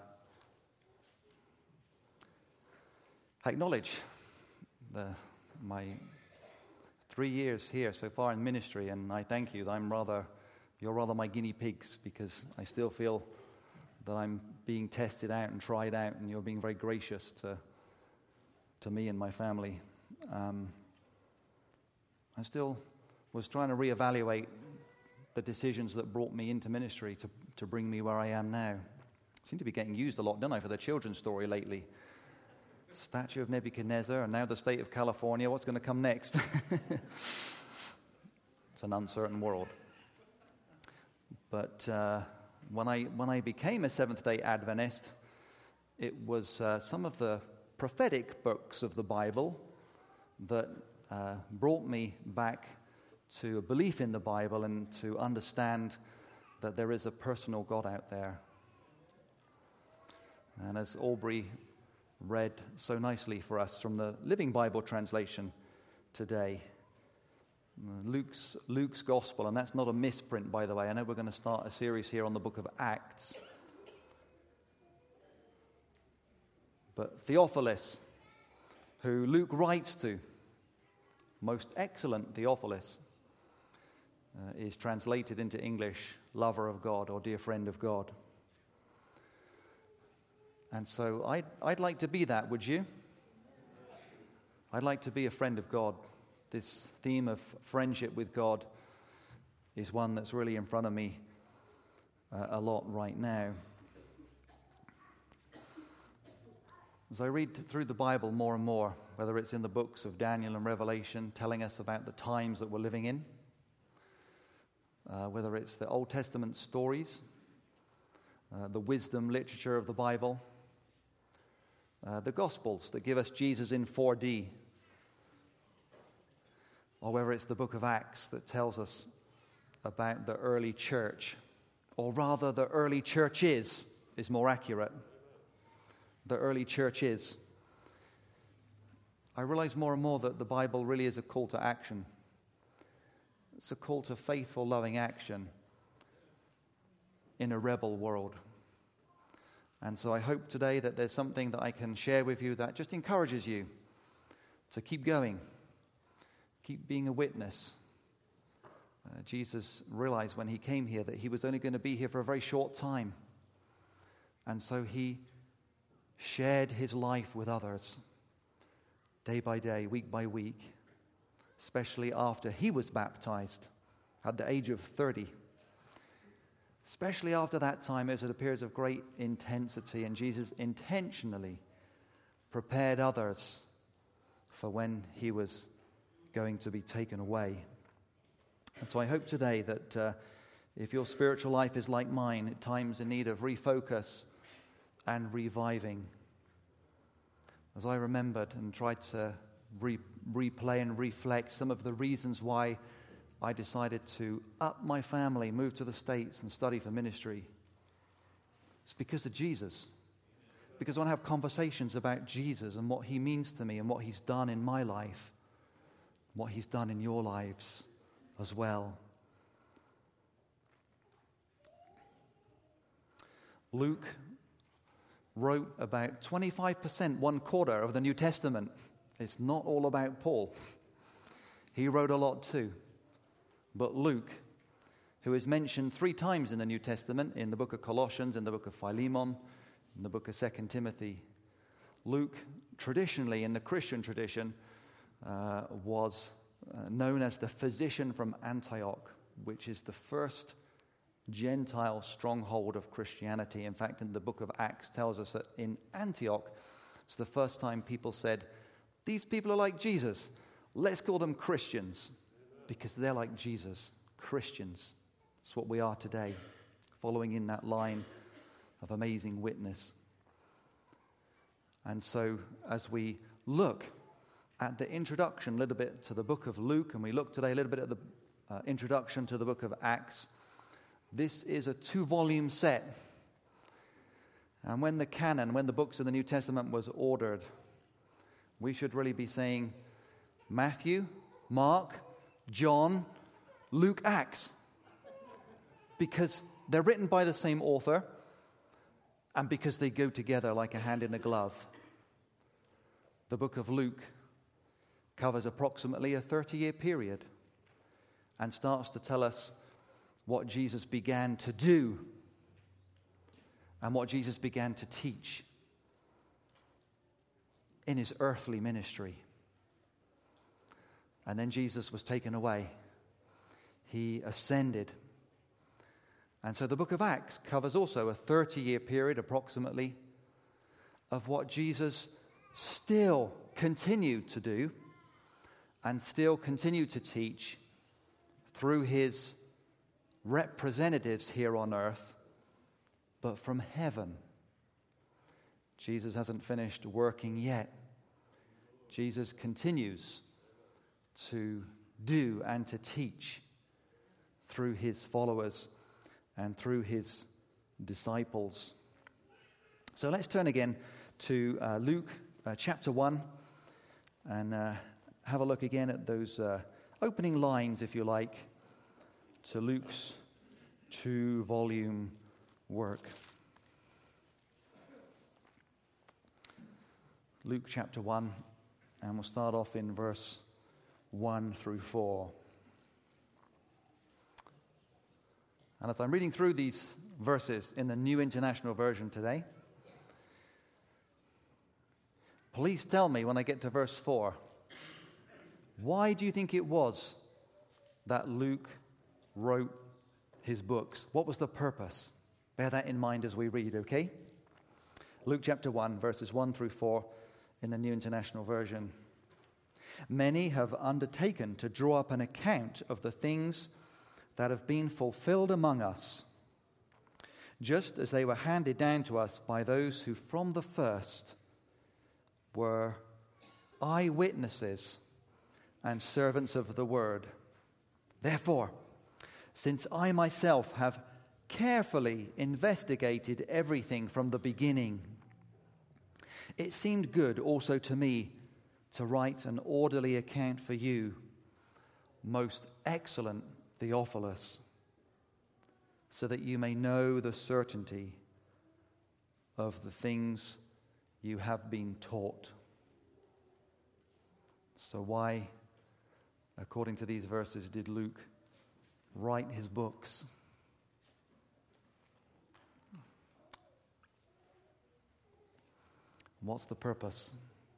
S2: acknowledge the my three years here so far in ministry, and I thank you that I'm rather, you're rather my guinea pigs, because I still feel that I'm being tested out and tried out, and you're being very gracious to to me and my family. Um, I still was trying to reevaluate the decisions that brought me into ministry to, to bring me where I am now. I seem to be getting used a lot, don't I, for the children's story lately. Statue of Nebuchadnezzar, and now the state of California. What's going to come next? It's an uncertain world. But uh, when I when I became a Seventh-day Adventist, it was uh, some of the prophetic books of the Bible that uh, brought me back to a belief in the Bible and to understand that there is a personal God out there. And as Aubrey read so nicely for us from the Living Bible translation today, Luke's, Luke's Gospel, and that's not a misprint, by the way. I know we're going to start a series here on the book of Acts. But Theophilus, who Luke writes to, most excellent Theophilus, uh, is translated into English, lover of God or dear friend of God. And so I'd, I'd like to be that, would you? I'd like to be a friend of God. This theme of friendship with God is one that's really in front of me uh, a lot right now. As I read through the Bible more and more, whether it's in the books of Daniel and Revelation telling us about the times that we're living in, uh, whether it's the Old Testament stories, uh, the wisdom literature of the Bible, uh, the Gospels that give us Jesus in four D, or whether it's the book of Acts that tells us about the early church, or rather the early churches is more accurate. The early churches. I realize more and more that the Bible really is a call to action. It's a call to faithful, loving action in a rebel world. And so I hope today that there's something that I can share with you that just encourages you to keep going. Keep being a witness. Uh, Jesus realized when he came here that he was only going to be here for a very short time. And so he shared his life with others, day by day, week by week, especially after he was baptized at the age of thirty. Especially after that time, it was a period of great intensity, and Jesus intentionally prepared others for when he was going to be taken away. And so I hope today that uh, if your spiritual life is like mine, at times in need of refocus and reviving, as I remembered and tried to re- replay and reflect some of the reasons why I decided to up my family, move to the States and study for ministry, it's because of Jesus. Because I want to have conversations about Jesus and what he means to me and what he's done in my life, what he's done in your lives as well. Luke wrote about twenty-five percent, one quarter of the New Testament. It's not all about Paul. He wrote a lot too. But Luke, who is mentioned three times in the New Testament, in the book of Colossians, in the book of Philemon, in the book of Second Timothy, Luke, traditionally in the Christian tradition, uh, was uh, known as the physician from Antioch, which is the first Gentile stronghold of Christianity. In fact, in the book of Acts tells us that in Antioch, it's the first time people said, these people are like Jesus. Let's call them Christians, because they're like Jesus, Christians. It's what we are today, following in that line of amazing witness. And so as we look at the introduction a little bit to the book of Luke, and we look today a little bit at the uh, introduction to the book of Acts, this is a two-volume set. And when the canon, when the books of the New Testament was ordered, we should really be saying Matthew, Mark, John, Luke, Acts. Because they're written by the same author, and because they go together like a hand in a glove. The book of Luke covers approximately a thirty-year period and starts to tell us what Jesus began to do and what Jesus began to teach in his earthly ministry. And then Jesus was taken away. He ascended. And so the book of Acts covers also a thirty-year period approximately of what Jesus still continued to do and still continued to teach through his representatives here on earth, but from heaven. Jesus hasn't finished working yet. Jesus continues to do and to teach through his followers and through his disciples. So let's turn again to uh, Luke uh, chapter one and uh, have a look again at those uh, opening lines, if you like, to Luke's two-volume work. Luke chapter one, and we'll start off in verse one through four. And as I'm reading through these verses in the New International Version today, please tell me when I get to verse four, why do you think it was that Luke wrote his books? What was the purpose? Bear that in mind as we read, okay? Luke chapter one, verses one through four in the New International Version. Many have undertaken to draw up an account of the things that have been fulfilled among us, just as they were handed down to us by those who from the first were eyewitnesses and servants of the word. Therefore, since I myself have carefully investigated everything from the beginning, it seemed good also to me to write an orderly account for you, most excellent Theophilus, so that you may know the certainty of the things you have been taught. So why, according to these verses, did Luke write his books? What's the purpose?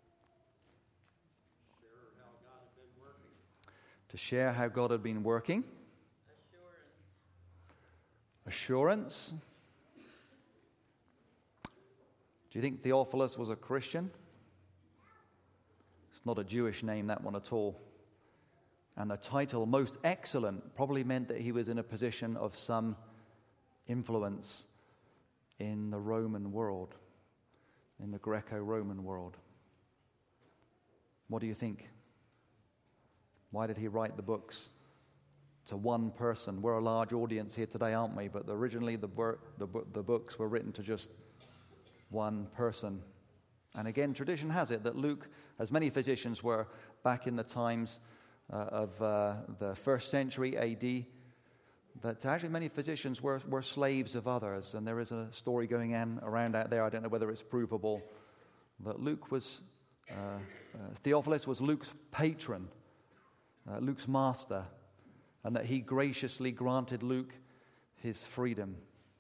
S2: To share how God had been working. Assurance. Do you think Theophilus was a Christian? It's not a Jewish name, that one at all. And the title, most excellent, probably meant that he was in a position of some influence in the Roman world, in the Greco-Roman world. What do you think? Why did he write the books to one person? We're a large audience here today, aren't we? But originally the, the, the books were written to just one person. And again, tradition has it that Luke, as many physicians were back in the times uh, of uh, the first century A D, that actually many physicians were, were slaves of others. And there is a story going on around out there, I don't know whether it's provable, that Luke was, uh, uh, Theophilus was Luke's patron, uh, Luke's master, and that he graciously granted Luke his freedom.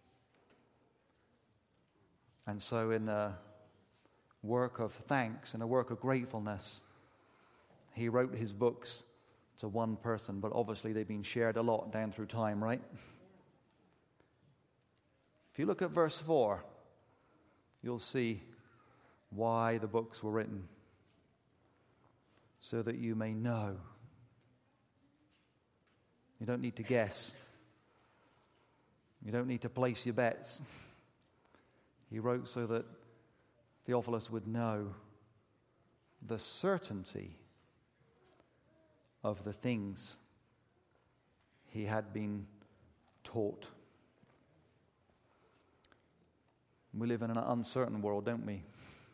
S2: And so in a work of thanks and a work of gratefulness, he wrote his books to one person, but obviously they've been shared a lot down through time, right? If you look at verse four, you'll see why the books were written. So that you may know. You don't need to guess. You don't need to place your bets. He wrote so that Theophilus would know the certainty of the things he had been taught. We live in an uncertain world, don't we?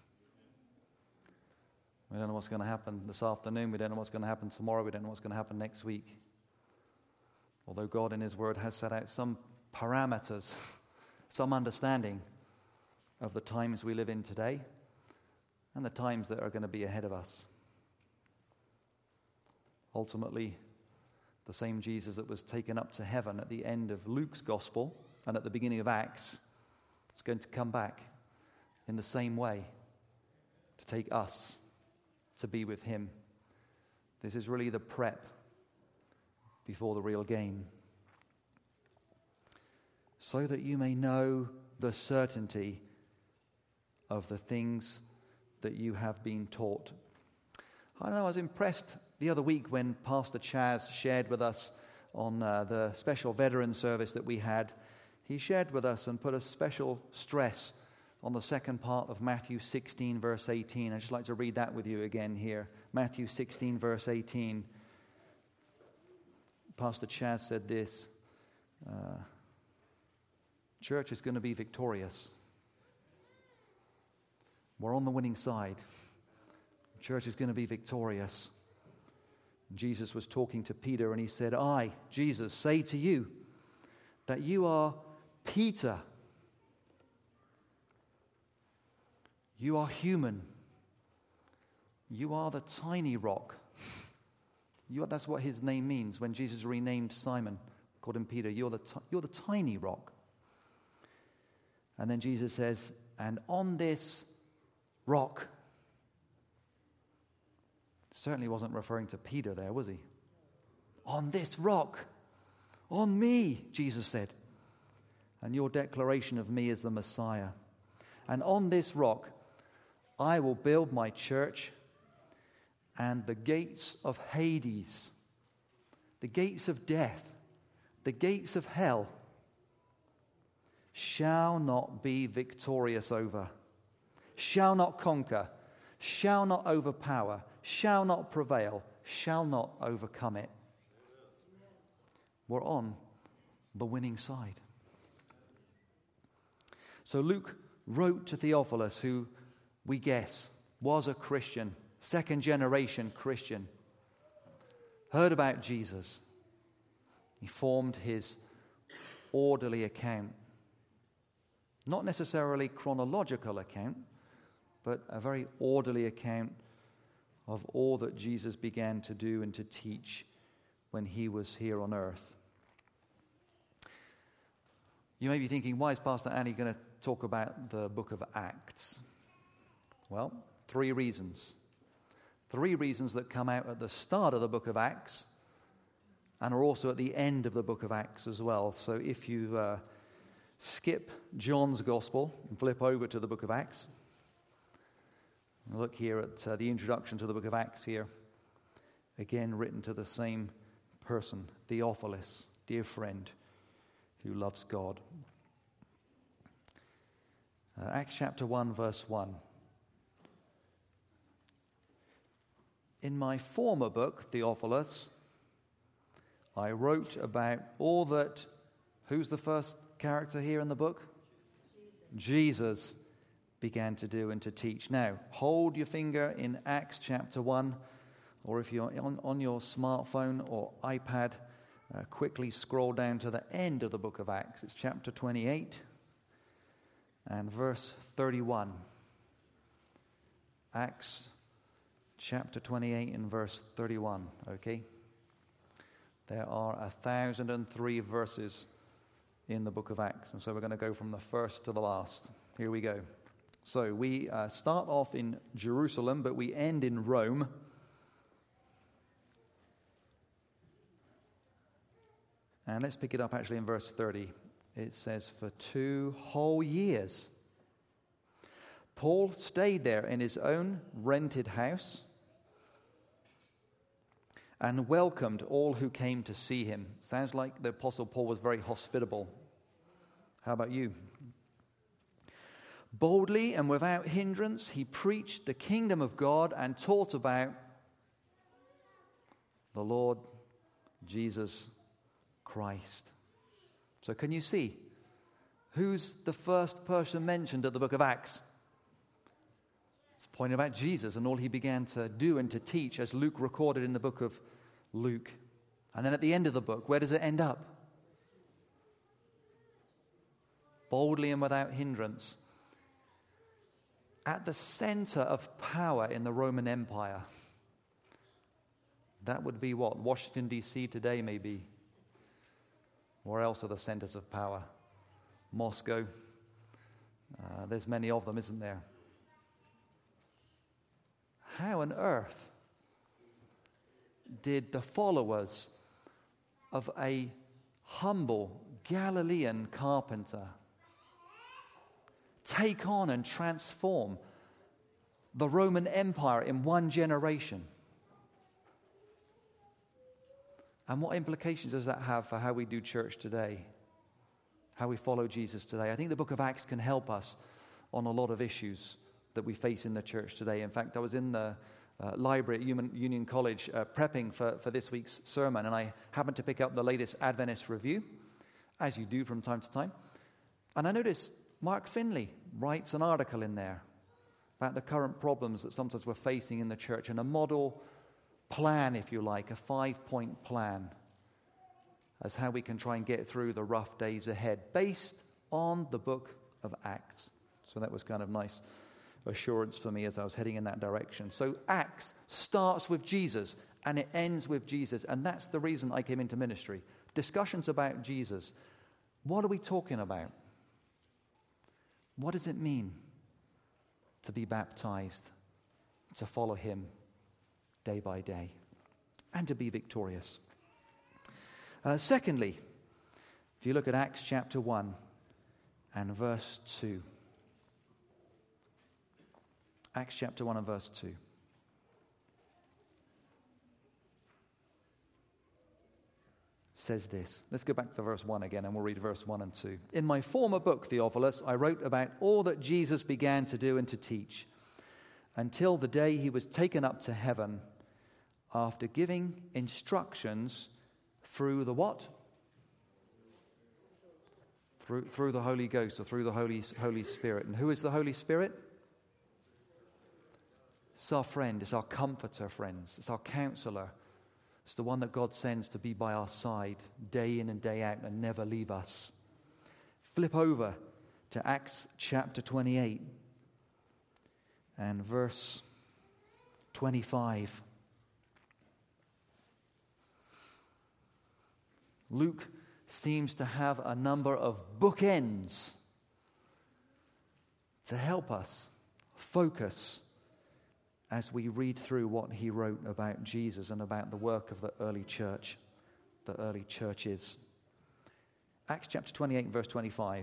S2: We don't know what's going to happen this afternoon. We don't know what's going to happen tomorrow. We don't know what's going to happen next week. Although God in His Word has set out some parameters, some understanding of the times we live in today and the times that are going to be ahead of us. Ultimately, the same Jesus that was taken up to heaven at the end of Luke's gospel and at the beginning of Acts is going to come back in the same way to take us to be with Him. This is really the prep before the real game. So that you may know the certainty of the things that you have been taught. I don't know, I was impressed the other week when Pastor Chaz shared with us on uh, the special veteran service that we had. He shared with us and put a special stress on the second part of Matthew sixteen, verse eighteen. I'd just like to read that with you again here. Matthew sixteen, verse eighteen. Pastor Chaz said this, uh, church is going to be victorious. We're on the winning side. The church is going to be victorious. Jesus was talking to Peter and he said, I, Jesus, say to you that you are Peter. You are human. You are the tiny rock. You are, that's what his name means. When Jesus renamed Simon, called him Peter, you're the, t- you're the tiny rock. And then Jesus says, and on this rock. Certainly wasn't referring to Peter there, was he? On this rock. On me, Jesus said. And your declaration of me as the Messiah. And on this rock, I will build my church, and the gates of Hades, the gates of death, the gates of hell, shall not be victorious over, shall not conquer, shall not overpower, shall not prevail, shall not overcome it. We're on the winning side. So Luke wrote to Theophilus, who we guess was a Christian, second generation Christian, heard about Jesus. He formed his orderly account, not necessarily chronological account, but a very orderly account of all that Jesus began to do and to teach when he was here on earth. You may be thinking, why is Pastor Annie going to talk about the book of Acts? Well, three reasons. Three reasons that come out at the start of the book of Acts and are also at the end of the book of Acts as well. So if you uh, skip John's Gospel and flip over to the book of Acts, look here at uh, the introduction to the book of Acts here. Again, written to the same person, Theophilus, dear friend who loves God. Uh, Acts chapter one, verse one. In my former book, Theophilus, I wrote about all that, who's the first character here in the book? Jesus. Jesus began to do and to teach. Now, hold your finger in Acts chapter one, or if you're on, on your smartphone or iPad, uh, quickly scroll down to the end of the book of Acts. It's chapter twenty-eight and verse thirty-one. Acts chapter twenty-eight and verse thirty-one, okay? There are a thousand and three verses in the book of Acts, and so we're going to go from the first to the last. Here we go. So we uh, start off in Jerusalem, but we end in Rome. And let's pick it up actually in verse thirty. It says, for two whole years, Paul stayed there in his own rented house and welcomed all who came to see him. Sounds like the Apostle Paul was very hospitable. How about you? Boldly and without hindrance, he preached the kingdom of God and taught about the Lord Jesus Christ. So can you see who's the first person mentioned at the book of Acts? It's pointing about Jesus and all he began to do and to teach, as Luke recorded in the book of Luke. And then at the end of the book, where does it end up? Boldly and without hindrance. At the center of power in the Roman Empire. That would be what? Washington, D C today, maybe. Where else are the centers of power? Moscow. Uh, there's many of them, isn't there? How on earth did the followers of a humble Galilean carpenter take on and transform the Roman Empire in one generation? And what implications does that have for how we do church today? How we follow Jesus today? I think the book of Acts can help us on a lot of issues that we face in the church today. In fact, I was in the uh, library at Human, Union College uh, prepping for, for this week's sermon, and I happened to pick up the latest Adventist Review, as you do from time to time. And I noticed Mark Finley writes an article in there about the current problems that sometimes we're facing in the church, and a model plan, if you like, a five-point plan as how we can try and get through the rough days ahead, based on the book of Acts. So that was kind of nice assurance for me as I was heading in that direction. So Acts starts with Jesus, and it ends with Jesus, and that's the reason I came into ministry. Discussions about Jesus. What are we talking about? What does it mean to be baptized, to follow him day by day, and to be victorious? Uh, secondly, if you look at Acts chapter one and verse two. Acts chapter one and verse two. Says this. Let's go back to verse one again, and we'll read verse one and two. In my former book, Theophilus, I wrote about all that Jesus began to do and to teach, until the day he was taken up to heaven, after giving instructions through the what? Through, through the Holy Ghost, or through the Holy, Holy Spirit. And who is the Holy Spirit? It's our friend. It's our comforter, friends. It's our counselor. It's the one that God sends to be by our side day in and day out and never leave us. Flip over to Acts chapter twenty-eight and verse twenty-five. Luke seems to have a number of bookends to help us focus as we read through what he wrote about Jesus and about the work of the early church, the early churches. Acts chapter twenty-eight, verse twenty-five.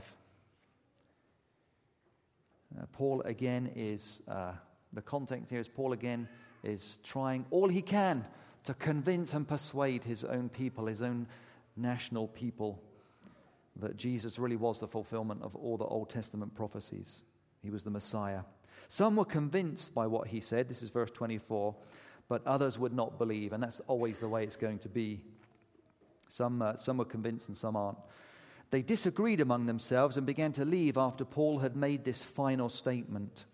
S2: Uh, Paul again is, uh, the context here is Paul again is trying all he can to convince and persuade his own people, his own national people, that Jesus really was the fulfillment of all the Old Testament prophecies. He was the Messiah. Some were convinced by what he said, this is verse twenty-four, but others would not believe, and that's always the way it's going to be. Some, uh, some were convinced and some aren't. They disagreed among themselves and began to leave after Paul had made this final statement.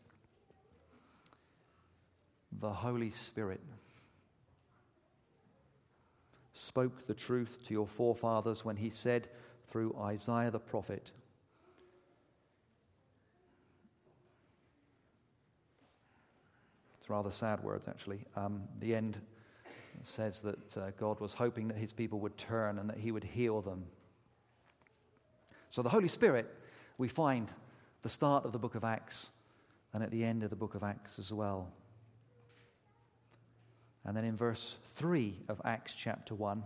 S2: The Holy Spirit spoke the truth to your forefathers when he said through Isaiah the prophet, it's rather sad words actually, um, the end says that uh, God was hoping that his people would turn and that he would heal them. So the Holy Spirit, we find the start of the book of Acts and at the end of the book of Acts as well. And then in verse three of Acts chapter one,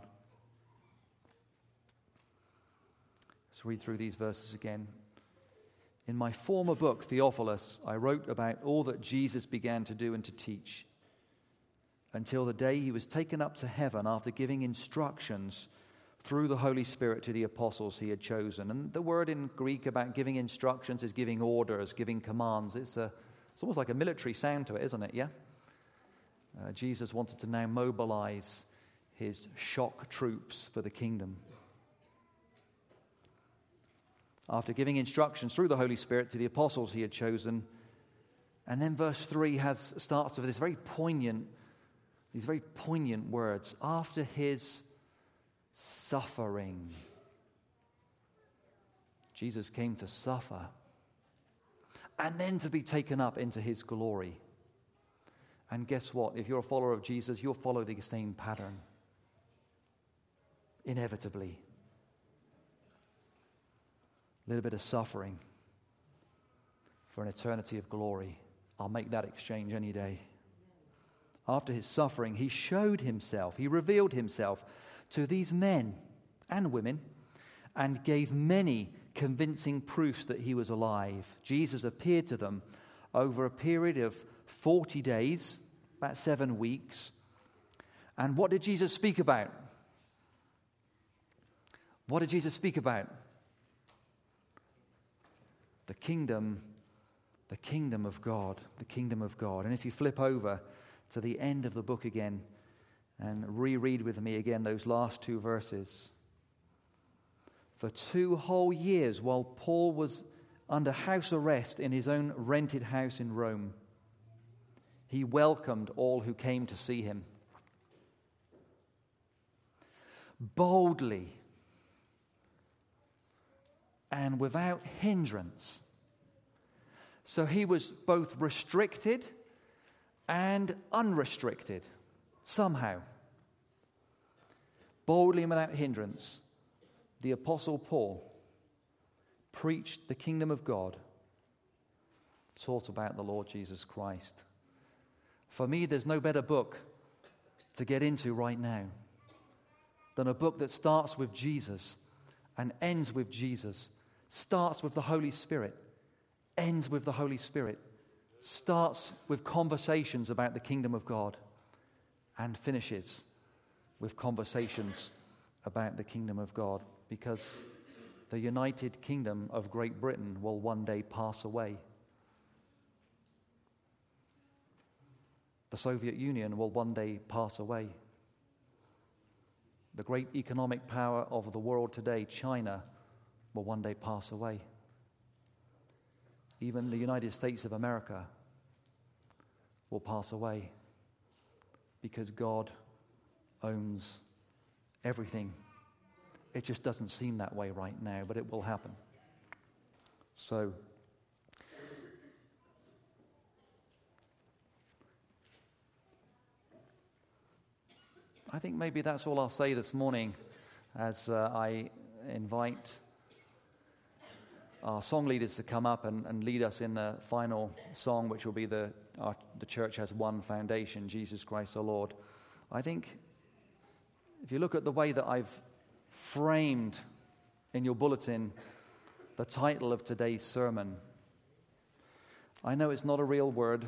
S2: let's read through these verses again. In my former book, Theophilus, I wrote about all that Jesus began to do and to teach, until the day he was taken up to heaven after giving instructions through the Holy Spirit to the apostles he had chosen. And the word in Greek about giving instructions is giving orders, giving commands. It's, a, it's almost like a military sound to it, isn't it? Yeah? Uh, Jesus wanted to now mobilize his shock troops for the kingdom. After giving instructions through the Holy Spirit to the apostles he had chosen. And then verse three has starts with this very poignant, these very poignant words. After his suffering. Jesus came to suffer and then to be taken up into his glory. And guess what? If you're a follower of Jesus, you'll follow the same pattern. Inevitably. A little bit of suffering for an eternity of glory. I'll make that exchange any day. After his suffering, he showed himself, he revealed himself to these men and women and gave many convincing proofs that he was alive. Jesus appeared to them over a period of forty days, about seven weeks. And what did Jesus speak about? What did Jesus speak about? The kingdom, the kingdom of God, the kingdom of God. And if you flip over to the end of the book again and reread with me again those last two verses. For two whole years while Paul was under house arrest in his own rented house in Rome, He welcomed all who came to see him. Boldly and without hindrance. So he was both restricted and unrestricted, somehow. Boldly and without hindrance, the Apostle Paul preached the kingdom of God, taught about the Lord Jesus Christ. For me, there's no better book to get into right now than a book that starts with Jesus and ends with Jesus, starts with the Holy Spirit, ends with the Holy Spirit, starts with conversations about the kingdom of God, and finishes with conversations about the kingdom of God, because the United Kingdom of Great Britain will one day pass away. The Soviet Union will one day pass away. The great economic power of the world today, China, will one day pass away. Even the United States of America will pass away, because God owns everything. It just doesn't seem that way right now, but it will happen. So, I think maybe that's all I'll say this morning as uh, I invite our song leaders to come up and, and lead us in the final song, which will be the our, the church has one foundation, Jesus Christ our Lord. I think if you look at the way that I've framed in your bulletin the title of today's sermon, I know it's not a real word.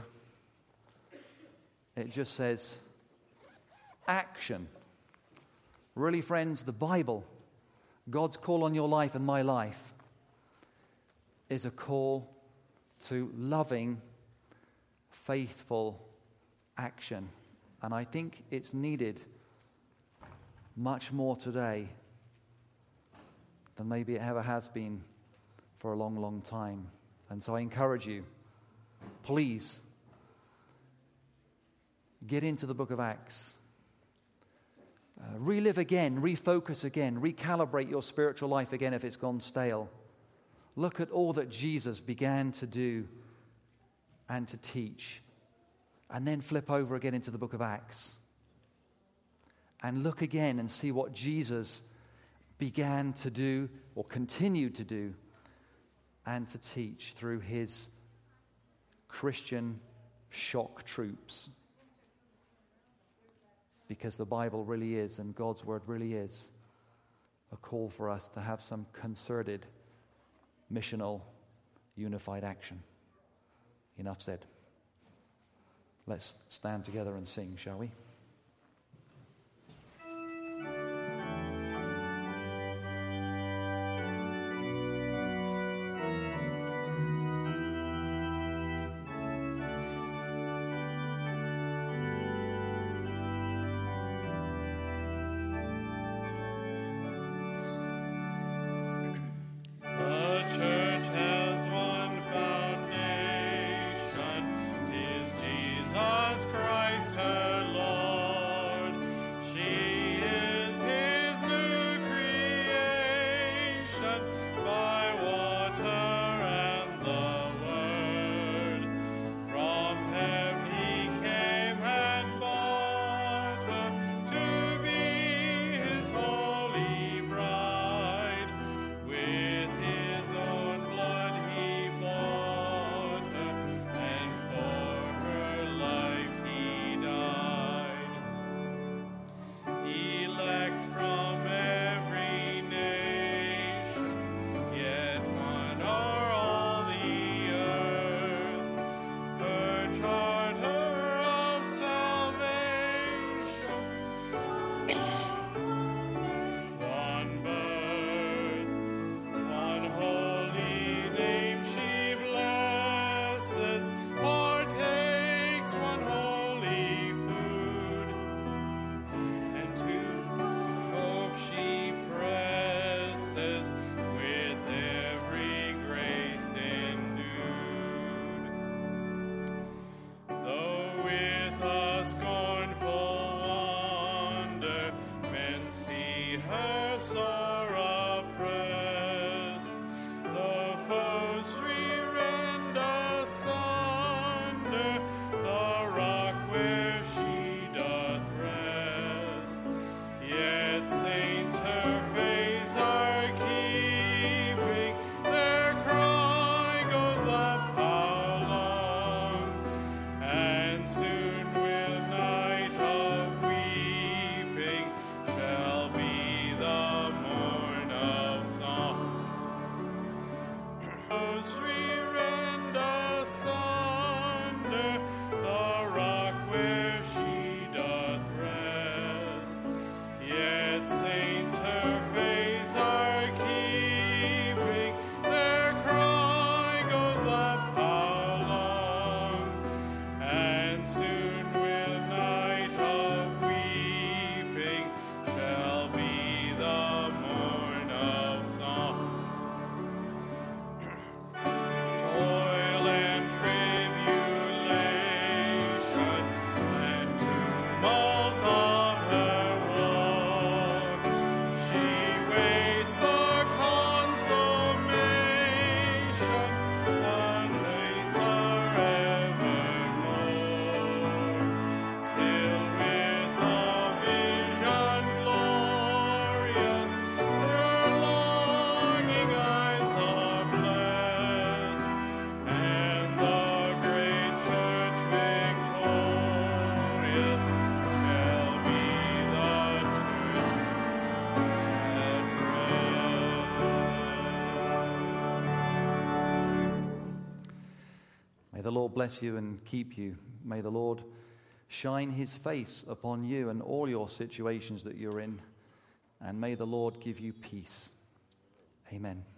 S2: It just says action. Really, friends, the Bible, God's call on your life and my life, is a call to loving, faithful action. And I think it's needed much more today than maybe it ever has been for a long, long time. And so I encourage you, please, get into the book of Acts. Uh, relive again, refocus again, recalibrate your spiritual life again if it's gone stale. Look at all that Jesus began to do and to teach. And then flip over again into the book of Acts. And look again and see what Jesus began to do or continued to do and to teach through his Christian shock troops. Because the Bible really is, and God's word really is, a call for us to have some concerted, missional, unified action. Enough said. Let's stand together and sing, shall we? the Lord bless you and keep you. May the Lord shine his face upon you and all your situations that you're in. And may the Lord give you peace. Amen.